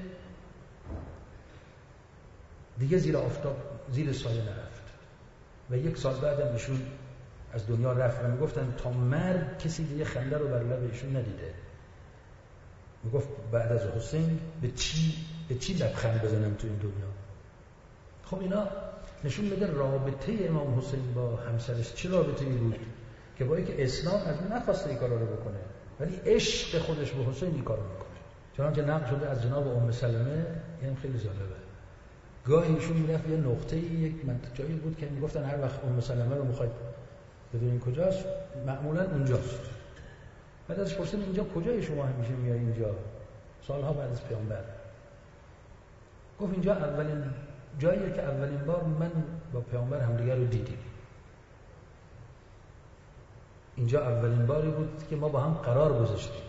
A: دیگه زیر آفتاب، زیر سایه نرفت و 1 سال بعدم ایشون از دنیا رفت و میگفتن تا مرگ کسی دیگه خنده رو بر لب ایشون ندیده. میگفت بعد از حسین به چی لبخند بزنم تو این دنیا. خب اینا نشون میده رابطه امام حسین با همسرش چه رابطه‌ای بود که با اینکه اسلام از اون نخواسته این کارا رو بکنه، ولی عشق خودش به حسین این کارو میکنه. چنانچه نقل شده از جناب ام سلمه، این خیلی جالبه، گاهی ایشون میرفت یه نقطه‌ای، یک منطقه جایی بود که میگفتن هر وقت ام سلمه رو میخواید بدونین کجاست، معمولا اونجاست. بعد ازش پرسیدم اینجا کجای شما همیشه میای اینجا؟ سالها بعد از پیامبر. گفت اینجا اولین جاییه که اولین بار من با پیامبر همدیگر رو دیدیم. اینجا اولین باری بود که ما با هم قرار گذاشتیم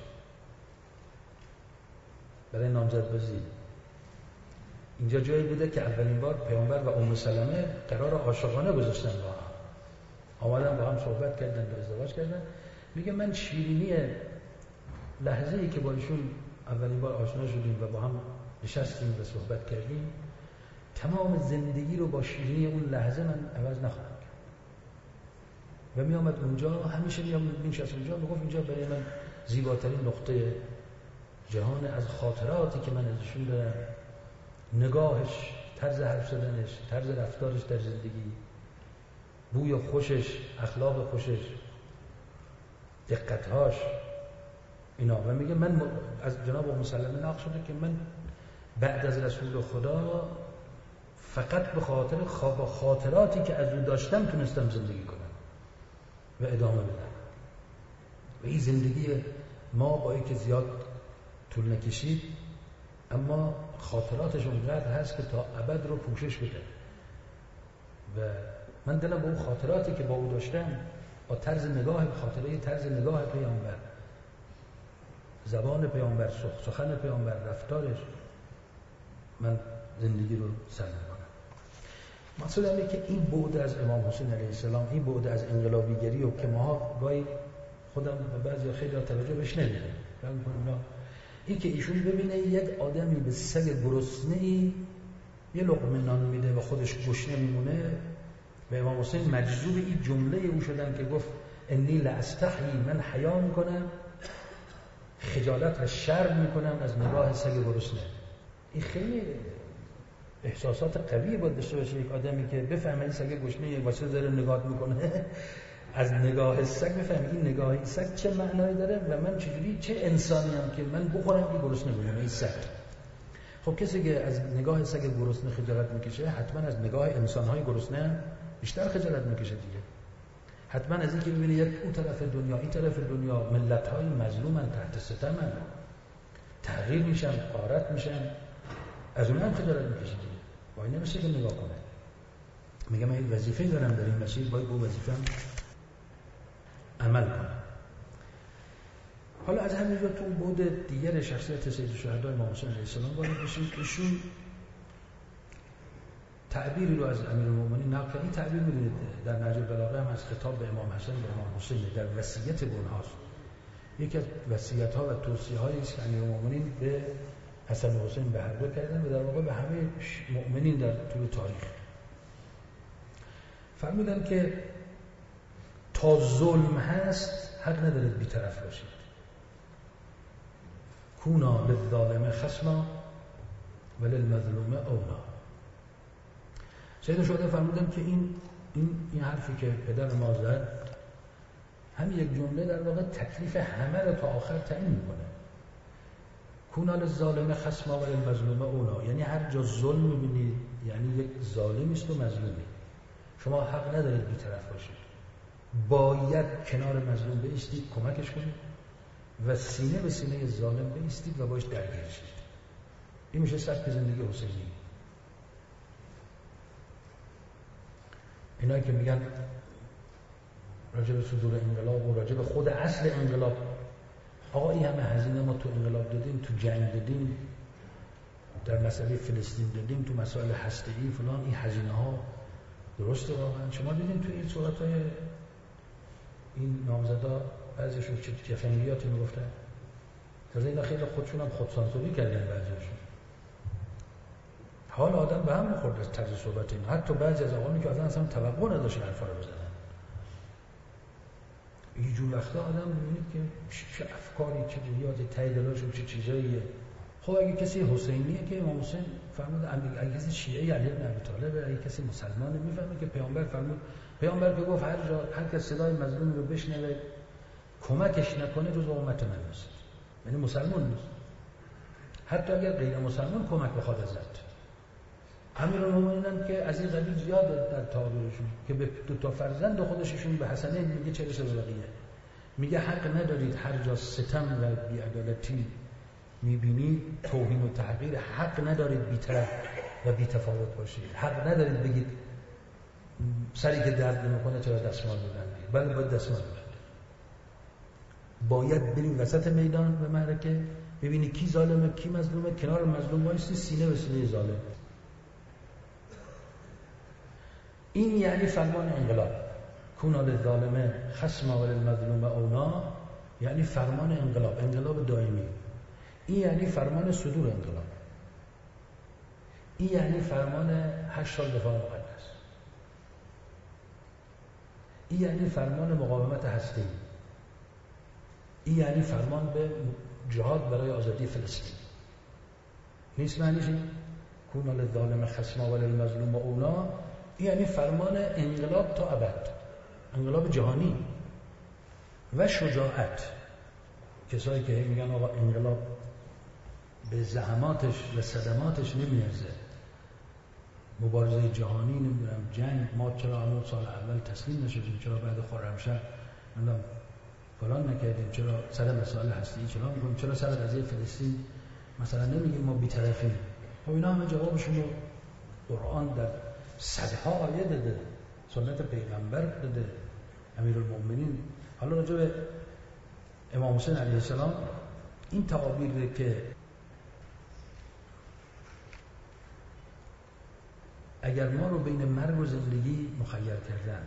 A: برای نامزدبازی. اینجا جایی بوده که اولین بار پیامبر و ام سلمه قرار عاشقانه گذاشتن با هم. آمدن با هم صحبت کردن و ازدواج کردن. میگه من شیرینی لحظه‌ای که با ایشون اولین بار آشنا شدیم و با هم نشستیم و صحبت کردیم، تمام زندگی رو با شیرینی اون لحظه من عوض نخواهم کرد. و می آمد اونجا، همیشه می آمد بنشست اونجا، میگفت اینجا برای من زیباترین نقطه جهان، از خاطراتی که من ازشون دارم، نگاهش، طرز حرف زدنش، طرز رفتارش در زندگی، بوی خوشش، اخلاق خوشش، دقتهاش، اینا. و میگه من از جناب ام سلمه نقل شده که من بعد از رسول خدا فقط به خاطر خاطراتی که از او داشتم تونستم زندگی کنم و ادامه بدم. و این زندگی ما با اینکه زیاد طول نکشید، اما خاطراتش اونقدر هست که تا ابد رو پوشش بده. و من دلم با اون خاطراتی که با او داشتم، با طرز نگاه، خاطره طرز نگاه پیامبر، زبان پیامبر، سخن پیامبر، رفتارش، من زندگی رو سر می‌کنم. مقصود اینه که این بعد از امام حسین علیه السلام، این بعد از انقلابیگری و که ما گاهی خودم و بعضی خیلی توجه بهش نمیدیم، این که ایشون ببینه یک آدمی به سگ گرسنه‌ای یه لقمه نان میده و خودش گشنه میمونه. و امام حسین مجذوب این جمله او شدن که گفت انی لاستحی، من حیا میکنم، خجالت و شرم میکنم از نگاه سگ گرسنه. این خیلی احساسات قوی باید داشته باشه یک آدمی که بفهمه این سگ گشنه واسه داره نگاه میکنه، از نگاه سگ بفهمه این نگاه این سگ چه معنایی داره و من چجوری، چه انسانی ام که من بخورم این گرسنه بمونه این سگ. خب کسی که از نگاه سگ گرسنه خجالت میکشه، حتما از نگاه انسان‌های گرسنه بیشتر خجالت میکشه دیگه. حتما از اینکه ببینه یک اون طرف دنیا این طرف دنیا ملت‌های مظلومن، تحت ستمن، تغییر میشن، غارت میشن، از اونها هم خجالت میکشه دیگه. وای نمیشه که نگاه کنه. میگم من یک وظیفه دارم در این مسیر، باید با وظیفه‌ام عمل کنم. حالا از همینجا تو بعد دیگر شخصیت سید الشهدا امام حسین علیه السلام وارد بشیم. ایشون تعبیری رو از امیرالمومنین نقل کرد. این تعبیر می‌دونید در نهج البلاغه هم از خطاب به امام حسن و امام حسین در وصیت به اونهاست. یکی از وصیت‌ها و توصیه‌هایی است که امیرالمومنین به حسن و حسین به هر دو کردن و در واقع به همه مؤمنین در طول تاریخ. فرمودن که تا ظلم هست حق ندارید بی‌طرف باشید. کونا للظالم خصما وللمظلوم اولا. سید شهدا فرمودن که این حرفی که پدر ما زد، همین یک جمله در واقع تکلیف همه رو تا آخر تعیین میکنه. کونا للظالم خصما وللمظلوم اولا، یعنی هر جا ظلم میبینید یعنی یک ظالمی است و مظلومی. شما حق ندارید بی‌طرف باشید، باید کنار مظلوم بایستید، کمکش کنید و سینه به سینه ظالم بایستید و باش درگیر شید. این میشه سبک زندگی حسینی. اینایی که میگن راجع به صدور انقلاب و راجع به خود اصل انقلاب، آقا این همه هزینه ما تو انقلاب دادیم، تو جنگ دادیم، در مسئله فلسطین دادیم، تو مسائل هسته‌ای فلان، این هزینه ها درسته واقعا؟ شما دیدین تو این صحبت‌های این نامزدا بعضیشون چه جفنگیاتی میگفتن؟ تازه اینا خیلی خودشون هم خودسانسوری کردن بعضیشون. حال آدم به هم می‌خورد از طرز صحبت این. حتی بعضی از آقایون که اصلا توقع نداشتن حرفا رو بزنن. یه جور وقتا آدم می‌بینید که چه افکاری، چه جزئیاتی ته دلشون چه چیزاییه. خب اگه کسی حسینیه که امام حسین فرمود، اگه کسی شیعه علی بن ابی طالب، اگه کسی مسلمانه میفهمه که پیامبر فرمود، پیامبر که گفت هر کس صدای مظلوم رو بشنوه کمکش نکنه جز امت من نیست، یعنی مسلمان نیست. حتی اگر غیر مسلمان کمک بخواد ازت. امیرالمومنین که از این قبیل زیاد در تعابیرشون که به دو تا فرزند خودشون به حسنین میگه چه رسه بقیه، میگه حق ندارید هر جا ستم و بی‌عدالتی میبینید، توهین و تحقیر، حق ندارید بی‌طرف و بی‌تفاوت باشید. حق ندارید بگید سری که درد نمیکنه چرا دستمال می‌بندید، بله باید دستمال ببندید. باید بریم وسط میدان به معرکه، ببینی کی ظالمه کی مظلومه، کنار مظلوم وایسی، سینه به سینه ظالم. این یعنی فرمان انقلاب. کون للظالم خصما وللمظلوم اونا، یعنی فرمان انقلاب، انقلاب دائمی. این یعنی فرمان صدور انقلاب. این یعنی فرمان 8 سال دفاع مقدس. این یعنی فرمان مقاومت هسته‌ای. این یعنی فرمان به جهاد برای آزادی فلسطین. نیست معنیش این؟ کون للظالم خصما وللمظلوم اونا، این یعنی فرمان انقلاب تا ابد، انقلاب جهانی و شجاعت. کسایی که میگن آقا انقلاب به زحماتش و صدماتش نمیارزه، مبارزه جهانی، نمیدونم جنگ، ما چرا همون سال اول تسلیم نشدیم، چرا بعد خرمشهر فلان نکردیم، چرا سر مسائل هستی چرا میگیم، چرا سر قضیه فلسطین مثلا نمیگیم ما بی‌طرفیم. خب اینا همه جوابشون رو قرآن در صدها آیه داده، سنت پیغمبر داده، امیرالمومنین. حالا راجع به امام حسین علیه السلام این تعابیر که اگر ما رو بین مرگ و زندگی مخیر کردن،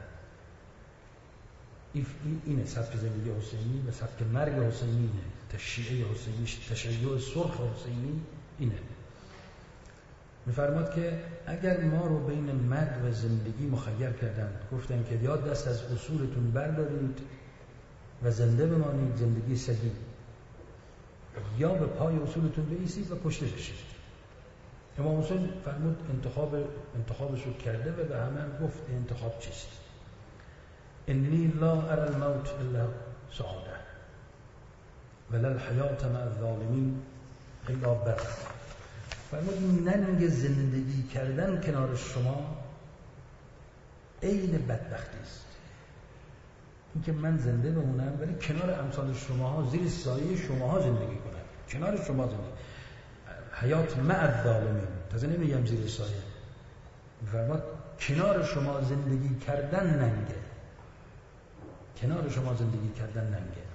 A: اینه سبک زندگی حسینی و سبک مرگ حسینی، اینه تشییع حسینی، تشیع سرخ حسینی اینه. می‌فرماد که اگر ما رو بین مرگ و زندگی مخیر کردن، گفتن که یا دست از اصولتون بردارید و زنده بمانید، زندگی سگی، یا به پای اصولتون بایستید و کشته بشید. امام حسین فرمود انتخابش رو کرده و به همه گفت انتخاب چیست؟ انی لا اری الموت الا سعاده ولا الحیات مع الظالمین الا بر. فرمود ننگ زندگی کردن کنار شما عین بدبختی است. این که من زنده بمونم ولی کنار امثال شماها، زیر سایه شماها زندگی کنم، کنار شما زندگی. حیات مع الظالمین، تازه نمیگم زیر سایه. فرمود کنار شما زندگی کردن ننگه، کنار شما زندگی کردن ننگه.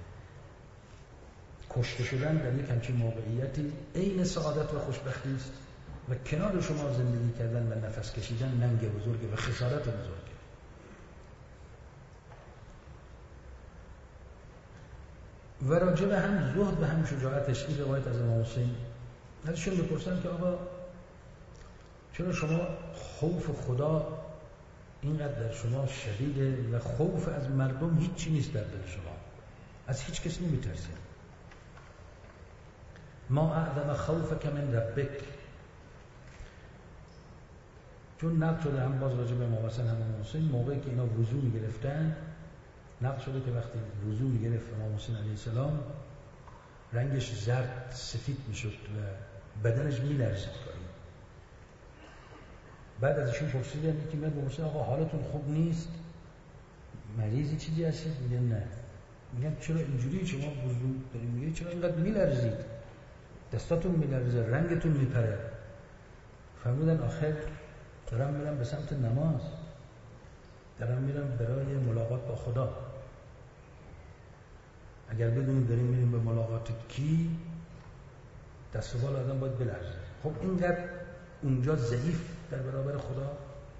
A: کشته شدن در یک همچین موقعیتی عین سعادت و خوشبختی است و کنار شما زندگی کردن و نفس کشیدن ننگ بزرگه و خسارت بزرگه. و راجع به هم زهد و هم شجاعتش این روایت از امام حسین ازشون بپرسن که آقا چرا شما خوف خدا اینقدر در شما شدیده و خوف از مردم هیچی نیست در دل شما، از هیچ کس نمیترسید؟ ما اعظم خوفک من ربک. چون نقل شده هم باز راجع به امام حسن هم امام حسین، موقعی که اینا وضو میگرفتن نقل شده که وقتی وضو میگرفت امام حسین علیه السلام رنگش زرد سفید میشد و بدنش میلرزید. بعد ازشون پرسیدن که من به حسین آقا حالتون خوب نیست، مریضی چیزی هستید؟ میگن نه. میگن چرا اینجوری شما وضو دارید میگید چرا اینقدر میلرزید، دستاتون میلرزه، رنگتون میپره؟ فرمودن آخر دارم میرم به سمت نماز، دارم میرم برای ملاقات با خدا. اگر بدونیم داریم میریم به ملاقات کی، دست و بال آدم باید بلرزه. خب اینقدر اونجا ضعیف در برابر خدا.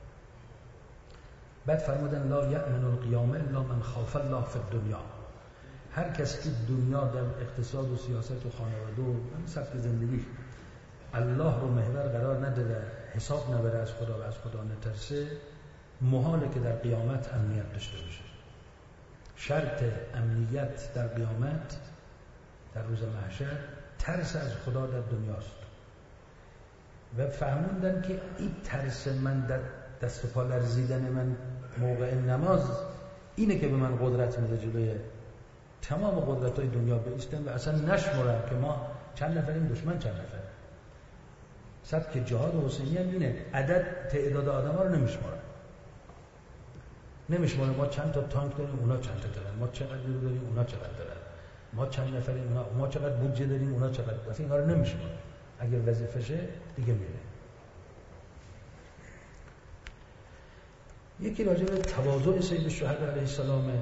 A: بعد فرمودن لا یأمن القیامه الا من خاف الله فی الدنیا. هر کس که دنیا در اقتصاد و سیاست و خانواده و سبک زندگی الله رو محور قرار نده و حساب نبره از خدا و از خدا نترسه، محاله که در قیامت امنیت داشته باشه. شرط امنیت در قیامت، در روز محشر، ترس از خدا در دنیاست. و فهموندن که این ترس من در دست و پا لرزیدن من موقع نماز اینه که به من قدرت میده جلوی تمام قدرت‌های دنیا بایستم و اصلا نشمرم که ما چند نفریم، دشمن چند نفر. سبک جهاد حسینی هم اینه، عدد تعداد آدم‌ها رو نمیشماره. ما چند تا تانک داریم، اونا چند تا دارن. ما چقدر نیرو داریم، اونا چقدر دارن. ما چند نفریم، ما چقدر بودجه داریم، اونا چقدر. اصلا اینا رو نمیشماره. اگر وظیفشه دیگه میره. یکی راجع به تواضع سید الشهدا علیه السلام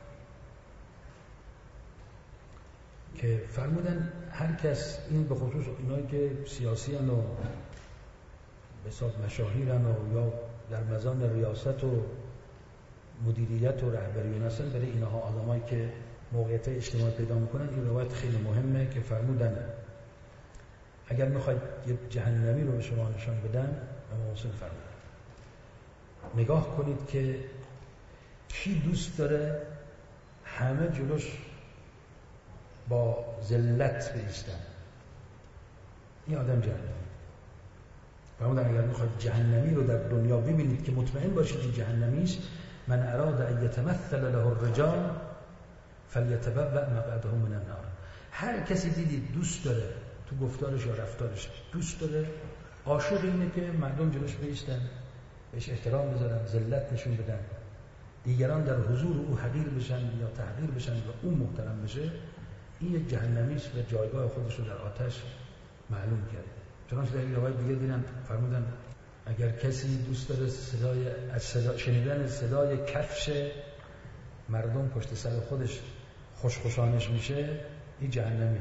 A: که فرمودن هر کس، این به خصوص اینایی که سیاسی هن و بساط مشاهیرن و یا در مزان ریاست و مدیریت و رهبری هستن، برای اینها آدمایی که موقعیت اجتماعی پیدا میکنن، این روایت خیلی مهمه که فرمودن اگر میخواید یه جهنمی رو به شما نشان بدن، امام حسین فرمودن نگاه کنید که کی دوست داره همه جلوش با ذلت بایستن، این آدم جهنمی. فرمودن اگر میخواید جهنمی رو در دنیا ببینید که مطمئن باشید این جهنمی است، من اراد ان یتمثل له الرجال فلیتبوأ مقعده من النار. هر کسی دیدید دوست داره تو گفتارش یا رفتارش دوست داره، عاشق اینه که مردم جلوش بایستن، بهش احترام بذارن، ذلت نشون بدن، دیگران در حضور او حقیر بشن یا تحقیر بشن و اون محترم بشه، این یک جهنمی است و جایگاه خودش رو در آتش معلوم کرده. چنانچه در این روایت دیگه دیدن فرمودن اگر کسی دوست داره شنیدن صدای کفش مردم پشت سر خودش خوشخوشانش میشه، این جهنمیه.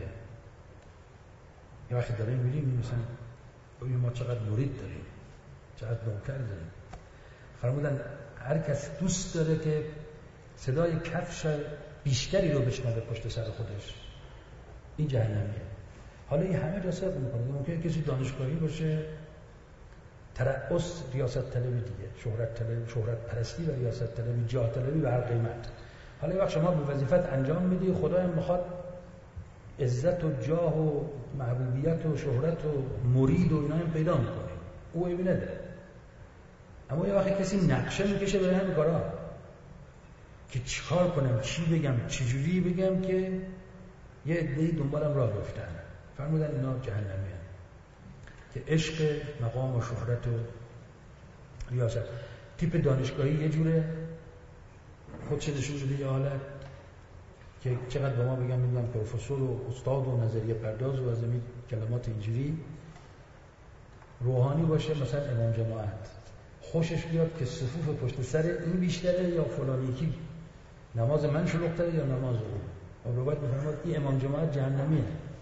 A: یه وقتی داریم میریم مثلا ببین ما چقدر مرید داریم، چقدر نوکر داریم. فرمودن هر کس دوست داره که صدای کفش بیشتری رو بشنوه پشت سر خودش، این جهنمیه. حالا این همه جا صدق میکنه. ممکنه کسی دانشگاهی باشه، ترأس ریاست طلبی دیگه، شهرت پرستی و ریاست طلبی، جاه طلبی به هر قیمت. حالا یه وقت شما به وظیفت انجام میدی، خدا هم میخواد عزت و جاه و محبوبیت و شهرت و مرید و اینا هم پیدا میکنه، او ایبی نداره. اما یه وقت کسی نقشه میکشه برای همین کارا که چیکار کنم، چی بگم، چجوری بگم که یه عده‌ای دنبالم راه بیفتن. فرمودن اینا جهنمی هستن که عشق مقام و شهرت و ریاست. تیپ دانشگاهی یه جوره خودش نشون بده یه حالت که چقدر به ما بگم میدونم پروفسور و استاد و نظریه پرداز و از این کلمات اینجوری، روحانی باشه مثلا امام جماعت، خوشش بیاد که صفوف پشت سر این بیشتره یا فلان یکی نماز من شلوغ‌تره یا نماز او. روایت می‌فرماد این امام جماعت جهنمیه.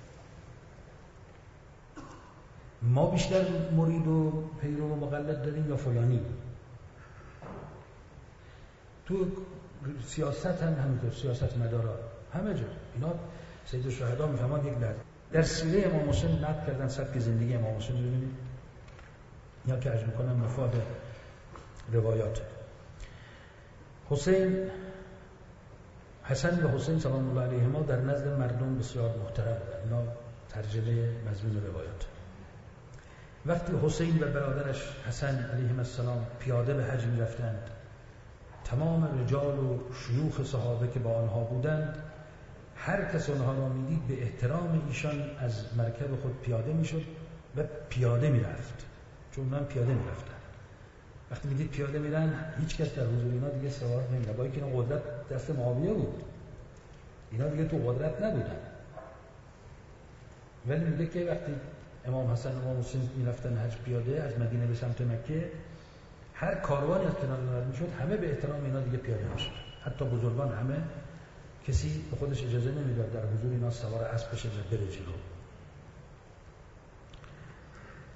A: ما بیشتر مرید و پیرو و مقلد داریم یا فلانی. تو سیاست هم همینطور، سیاست مدارا همه جا اینا. سید الشهدا می‌فرماد یک لحظه در سیره امام حسین نقد کردن سبک زندگی امام حسین، ببینید یا که عرض می‌کنم مفاد روایات. حسن و حسین سلام الله علیهما در نزد مردم بسیار محترم بودند. اینا ترجمه مضمون روایات. وقتی حسین و برادرش حسن علیهم السلام پیاده به حج می‌رفتند، تمام رجال و شیوخ صحابه که با آنها بودند، هر کس آنها را می‌دید به احترام ایشان از مرکب خود پیاده می‌شد و پیاده می‌رفت، چون من پیاده می‌رفتم. وقتی میدید پیاده میرن هیچ کس در حضور اینا دیگه سوار نمیره، با اینکه اینا قدرت دست معاویه بود، اینا دیگه تو قدرت نبودن. ولی میگه که وقتی امام حسن و امام حسین میرفتن حج پیاده از مدینه به سمت مکه، هر کاروانی از کنار رد میشد همه به احترام اینا دیگه پیاده میشد، حتی بزرگان همه، کسی به خودش اجازه نمیداد در حضور اینا سوار اسب بشه و بره جلو.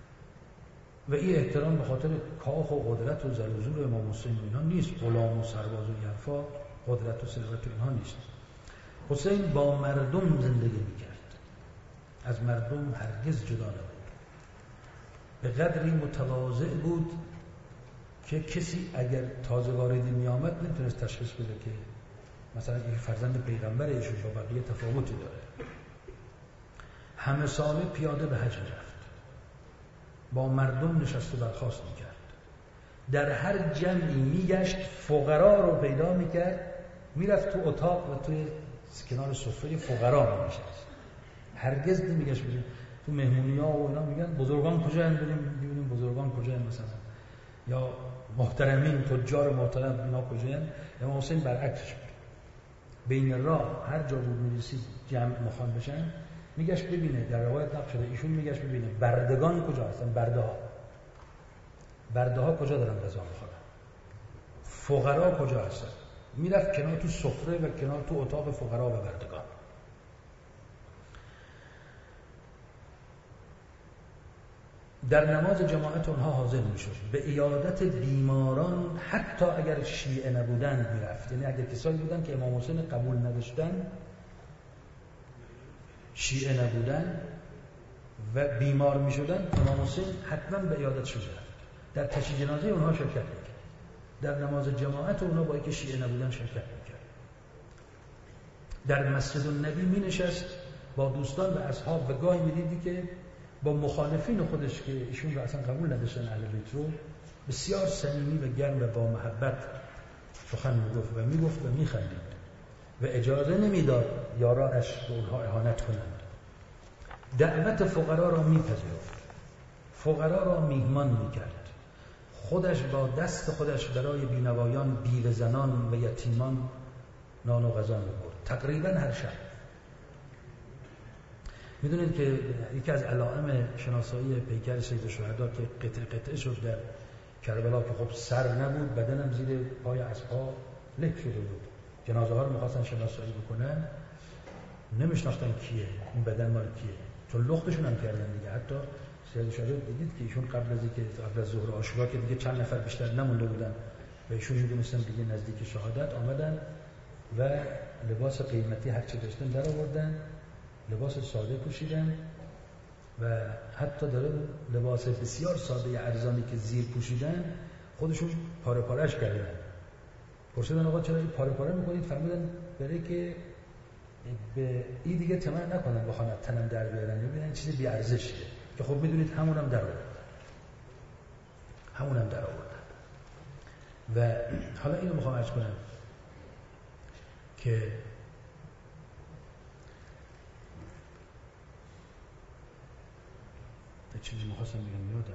A: و این احترام به خاطر کاخ و قدرت و زلزول امام حسین اینا نیست، غلام و سرباز و این حرفا، قدرت و ثروت و اینها نیست. حسین با مردم زندگی میکرد، از مردم هرگز جدا نبود، به قدری متواضع بود که کسی اگر تازه واردی می آمد نمیتونست تشخیص بده که مثلا این فرزند پیغمبر ایشون با بقیه تفاوتی داره. همه ساله پیاده به حج میرفت، با مردم نشست و برخاست میکرد، در هر جمعی میگشت، فقرا رو پیدا میکرد، میرفت تو اتاق و توی کنار سفره فقرا میشست. هرگز نمیگشت بجید تو مهمونی ها و اینا میگن بزرگان کجا بریم ببینیم بزرگان کجا مثلا، یا محترمین تجار محترم اینا کجا. امام حسین برعکسش بود، بین راه هر جا بود میرسید جمع مخوان بشن میگشت ببینه، در روایت نقل شده ایشون میگشت ببینه بردگان کجا هستن، برده ها کجا دارن غذا میخورن، فقرا کجا هستن. میرفت کنار تو سفره و کنار تو اتاق فقرا و بردگان. در نماز جماعت اونها حاضر میشد، به عیادت بیماران حتی اگر شیعه نبودن میرفت. یعنی اگر کسایی بودن که امام حسین قبول نداشتن، شیعه نبودن و بیمار میشدن، امام حسین حتما به عیادتشون رفت، در تشییع جنازه اونها شرکت میکرد، در نماز جماعت اونها با اینکه شیعه نبودن شرکت میکرد. در مسجد النبی می نشست با دوستان و اصحاب و گاهی میدیدی که با مخالفین خودش که ایشون رو اصلا قبول نداشتن اهل بیت رو، بسیار صمیمی و گرم و با محبت سخن میگفت و میخندید و اجازه نمیداد یارانش به اونها اهانت کنند. دعوت فقرا را میپذیرفت، فقرا را میهمان میکرد، خودش با دست خودش برای بینوایان، بیوه زنان و یتیمان نان و غذا میبرد، تقریبا هر شب. میدونید که یکی از علائم شناسایی پیکر سید شهدا که قطعه شد در کربلا که خب سر نبود، بدنم زیر پای اسب‌ها له شده بود، جنازه ها رو میخواستن شناسایی بکنن، نمیشناختن کیه این بدن مال کیه، چون لختشون هم کردن دیگه. حتی سید شهدا دیدید که ایشون قبل از ظهر عاشورا که دیگه چند نفر بیشتر نمونده بودن و ایشون میدونستن دیگه نزدیک شهادت آمدن و لباس قیمتی هر چه داشتن در آوردن، لباس ساده پوشیدن و حتی داره لباس بسیار ساده ارزانی که زیر پوشیدن خودشون پاره پارهش کردن. پرسیدن آقا چرا پاره پاره میکنید؟ فرمودن برای که به این دیگه طمع نکنن بخوان تنم در بیارن یا ببینن چیزی بی ارزشه، که خب میدونید همونم در آوردن. و حالا اینو میخوام عرض کنم که چیزی می‌خواستم بگم یادم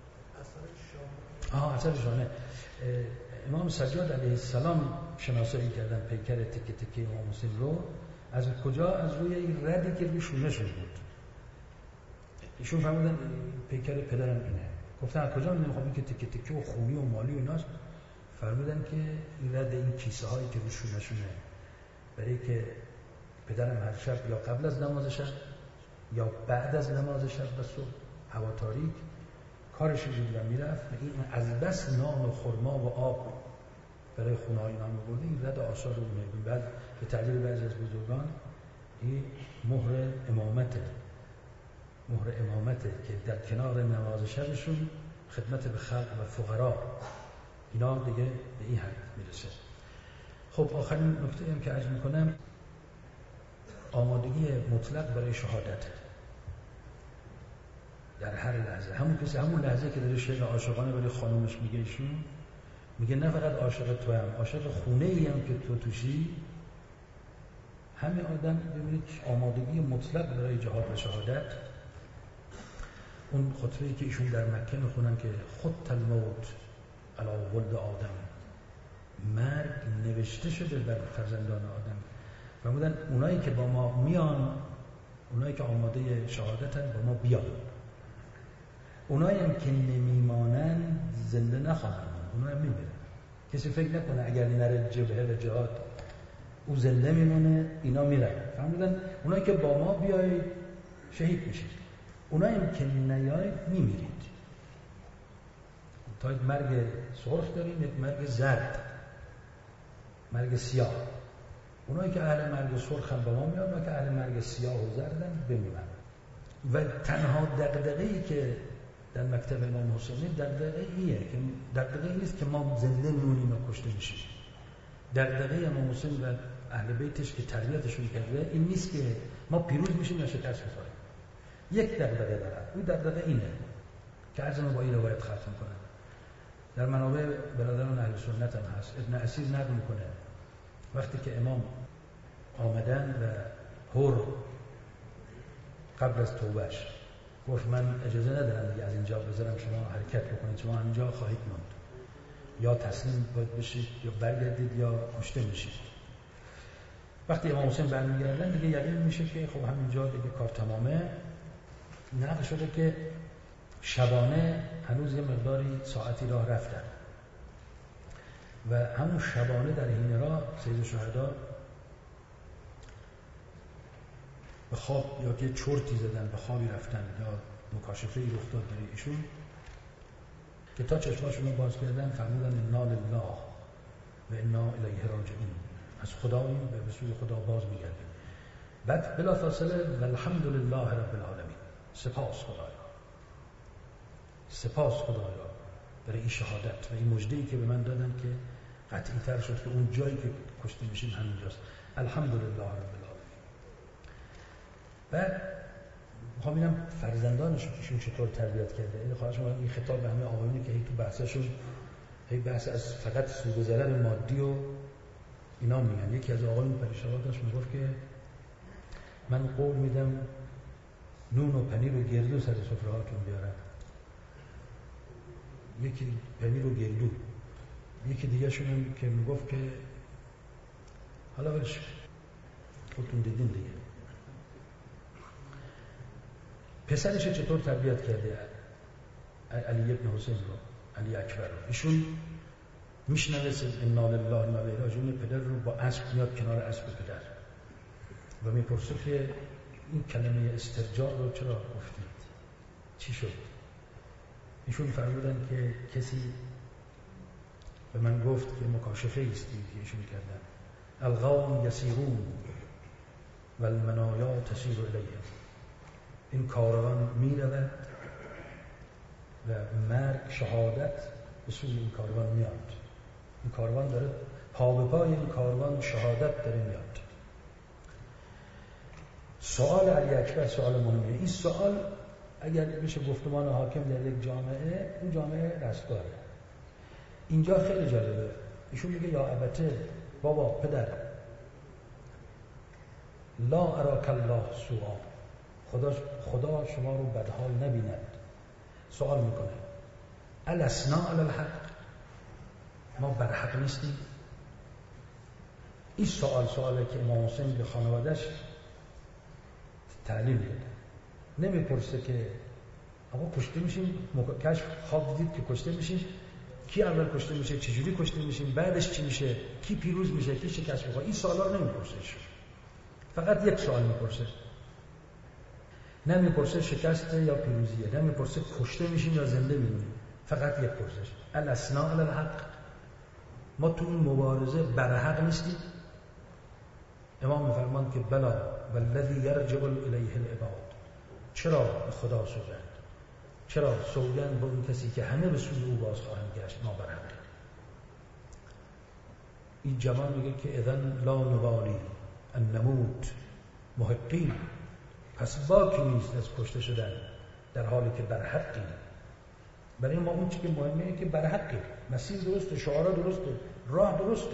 A: رفت. اثر شانه. امام سجاد علیه السلام شناسایی کردن پیکر تکه تکه امام حسین رو. از کجا؟ از روی این ردی که روی شونه‌شون بود. ایشون فرمودن پیکر پدرم اینه. گفتن از کجا می‌دونم؟ خب این که تکه تکه و خونی و مالی و ایناست. فرمودن که این رد این کیسه هایی که روی شونه‌شونه، برای که پدرم هر شب یا قبل از نماز شب یا بعد از نماز شب و صبح هوا تاریک کارش رو و میرفت و این از بس نان و خرما و آب برای خونه های نام برده، این رد آثار رو میبینیم. بعد به تعبیر بعضی از بزرگان این مهر امامته که در کنار نماز شبشون خدمت به خلق و فقرا، اینا دیگه به این حد میرسه. خب آخرین نکته هم که عرض میکنم، آمادگی مطلق برای شهادت در هر لحظه. همون لحظه که داره شعر عاشقانه برای خانومش میگه، ایشون میگه نه فقط عاشق تو هم، عاشق خونه ای هم که تو توشی. همین آدم ببینید آمادگی مطلق برای جهاد و شهادت. اون خطبه‌ای که ایشون در مکه میخونن که خط الموت علی ولد آدم، مرگ نوشته شده بر فرزندان آدم. فرمودن اونایی که با ما میان، اونایی که آماده شهادتن با ما بیان، اونایی هم که نمیمانن زنده نخواهند، اونایی هم میمیرن. کسی فکر نکنه اگر نره جبهه و جهاد او زنده میمونه، اینا میرن. فرمودن اونایی که با ما بیایید شهید میشید، اونایی هم که نیایید میمیرید. تا یک مرگ سرخ داریم، یک مرگ زرد، مرگ سیاه. اونایی که اهل مرگ سرخ هم به ما میاد، اونایی که اهل مرگ سیاه و زردن بمیرن. و تنها دغدغه‌ای که در مکتب امام حسینی دغدغه نیست که ما زنده میمونیم و کشته میشیم. دغدغه امام حسین و اهل بیتش که تربیتشون کرده این نیست که ما پیروز میشیم یا شکست میخوریم. یک دغدغه دارن، اون دغدغه اینه که عرضم با این روایت ختم کنم. در منابع برادران اهل سنت هم هست. ابن اسیر نقل میکنه وقتی که امام آمدن و هر قبل از توبهش گفت من اجازه ندارم دیگه از اینجا بذارم شما حرکت بکنید، شما همینجا خواهید موند، یا تسلیم باید بشید یا برگردید یا کشته میشید. وقتی امام حسین برمیگردن دیگه یقین میشه که خب همینجا دیگه کار تمامه. نقل شده که شبانه هنوز یه مقداری ساعتی راه رفتن و همون شبانه در حین راه سید شهدا به خواب یا که چرتی زدن، به خوابی رفتن یا مکاشفه‌ای رخ داد برای ایشون که تا چشماشون رو باز کردن فرمودن انا لله و انا الیه راجعون، از خداییم و به سوی خدا باز میگردیم. بعد بلافاصله والحمد لله رب العالمین، سپاس خدایا، سپاس خدایا برای این شهادت و این مژده‌ای که به من دادن که قطعی تر شد که اون جایی که کشته میشیم همینجاست. الحمدلله رب العالمین. بعد میخوام ببینم فرزندانشون چطور تربیت کرده. این خواهش می‌کنم این خطاب به همه آقایونی که تو بحثشون بحث از فقط سود و ضرر مادی و اینا میگن. یکی از آقایون پریشان داشت میگفت که من قول میدم نون و پنیر و گردو سر سفره هاتون بیارم. یکی پنیر و گردو. یکی دیگه شون که میگفت که حالا ولش خودتون دیدین دیگه. پسرش چطور تربیت کرده علی ابن حسین رو، علی اکبر رو. ایشون میشنوه انا لله و انا الیه راجعون پدر رو با اسب میاد کنار اسب پدر و میپرسه که این کلمه استرجاع رو چرا گفتید؟ چی شد؟ ایشون فرمودن که کسی به من گفت که مکاشفه ایستی که ایشون کردن القوم یسیرون و المنایا تسیر الیهم. این کاروان میرود و مرگ شهادت به سوی این کاروان میاد. این کاروان داره پا به پای این کاروان شهادت داره میاد. سوال علی اکبر سوال مهمیه. این سوال اگر بشه گفتمان حاکم در یک جامعه، اون جامعه رستگاره. اینجا خیلی جالبه. ایشون میگه یا ابته، بابا پدر، لا اراک الله سوءا، خدا شما رو بدحال نبیند. سوال میکنه الاسنا علی الحق، ما بر حق نیستیم؟ این سواله که امام حسین به خانواده‌اش تعلیم داده. نمیپرسه که آقا کشته میشیم، کشف خواب دیدید که کشته میشیم، کی اول کشته میشه، چجوری کشته میشیم، بعدش چی میشه، کی پیروز میشه، کی شکست میخوره. این سوالا رو نمیپرسه. فقط یک سوال میپرسه. نمیپرسه شکست یا پیروزیه، نمیپرسه کشته میشیم یا زنده میمونیم. فقط یک پرسش الاسنا علی الحق، ما تو این مبارزه بر حق نیستیم؟ امام میفرماند که بلا والذی یرجع الیه العباد، چرا به خدا سوگند، چرا سوگند به اون کسی که همه به سوی او باز خواهند گشت، ما بر حق. این جوان میگه که اذن لا نبالی ان نموت محقین، پس باکی نیست از کشته شدن در حالی که بر حقیم. برای ما اون چی که مهمه اینه که بر حقیم، مسیر درسته، شعارا درسته، راه درسته.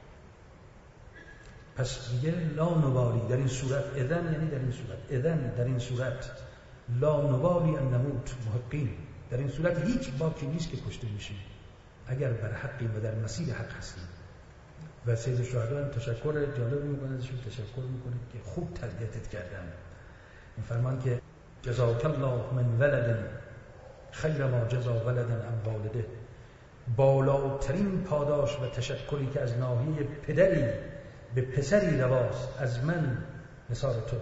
A: پس میگه لا نبالی، در این صورت اذن یعنی در این صورت، اذن در این صورت لا نبالی ان نموت محقین، در این صورت هیچ باکی نیست که کشته میشیم اگر بر حقیم و در مسیر حق هستیم. و سید شهدا هم تشکر جالب میکنه، ازشون تشکر میکنه که خوب تربیتت کردن. میفرمان که جزاک الله من ولد خیر ما جزا ولدا عن والده، بالاترین پاداش و تشکری که از ناحیه پدری به پسری رواست از من نثار تو.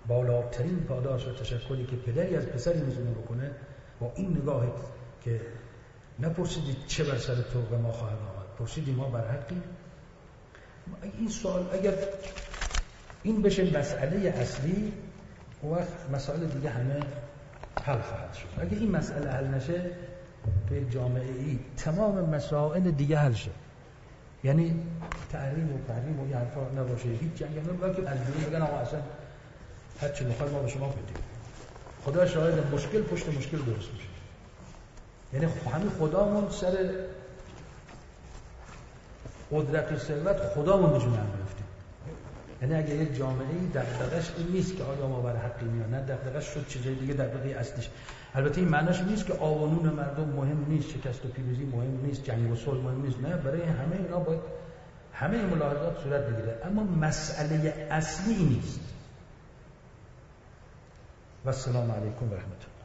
A: بالاترین پاداش و تشکری که پدری از پسری میتونه بکنه با این نگاهت که نپرسیدید چه بر سر طوق ما خواهد آمد، پرسیدید ما بر حقیم. این سوال اگر این بشه مسئله اصلی، اون وقت مسائل دیگه همه حل خواهد شد. اگه این مسئله حل نشه توی جامعه ای تمام مسائل دیگه حل شه. یعنی تحریم و این حرفا نباشه، هیچ جنگ نباشه که از بیرون بگن آقا اصلا هر چی میخواد ما به شما بدیم. خدا شاهد مشکل پشت مشکل درست میشه. یعنی همین خدامون سر قدرت و ثروت خدامون بجونه هم گرفتیم. یعنی اگه یک جامعه‌ای دغدغه‌اش این نیست که آیا ما بر حقیم یا نه، دغدغه‌اش شد چیزای دیگه، دغدغه اصلیش. البته این معناش نیست که آوانون مردم مهم نیست، شکست و پیروزی مهم نیست، جنگ و صلح مهم نیست. نه، برای همه اینا باید همه ملاحظات صورت بگیره، اما مسئله اصلی نیست. و السلام علیکم و رحمت الله.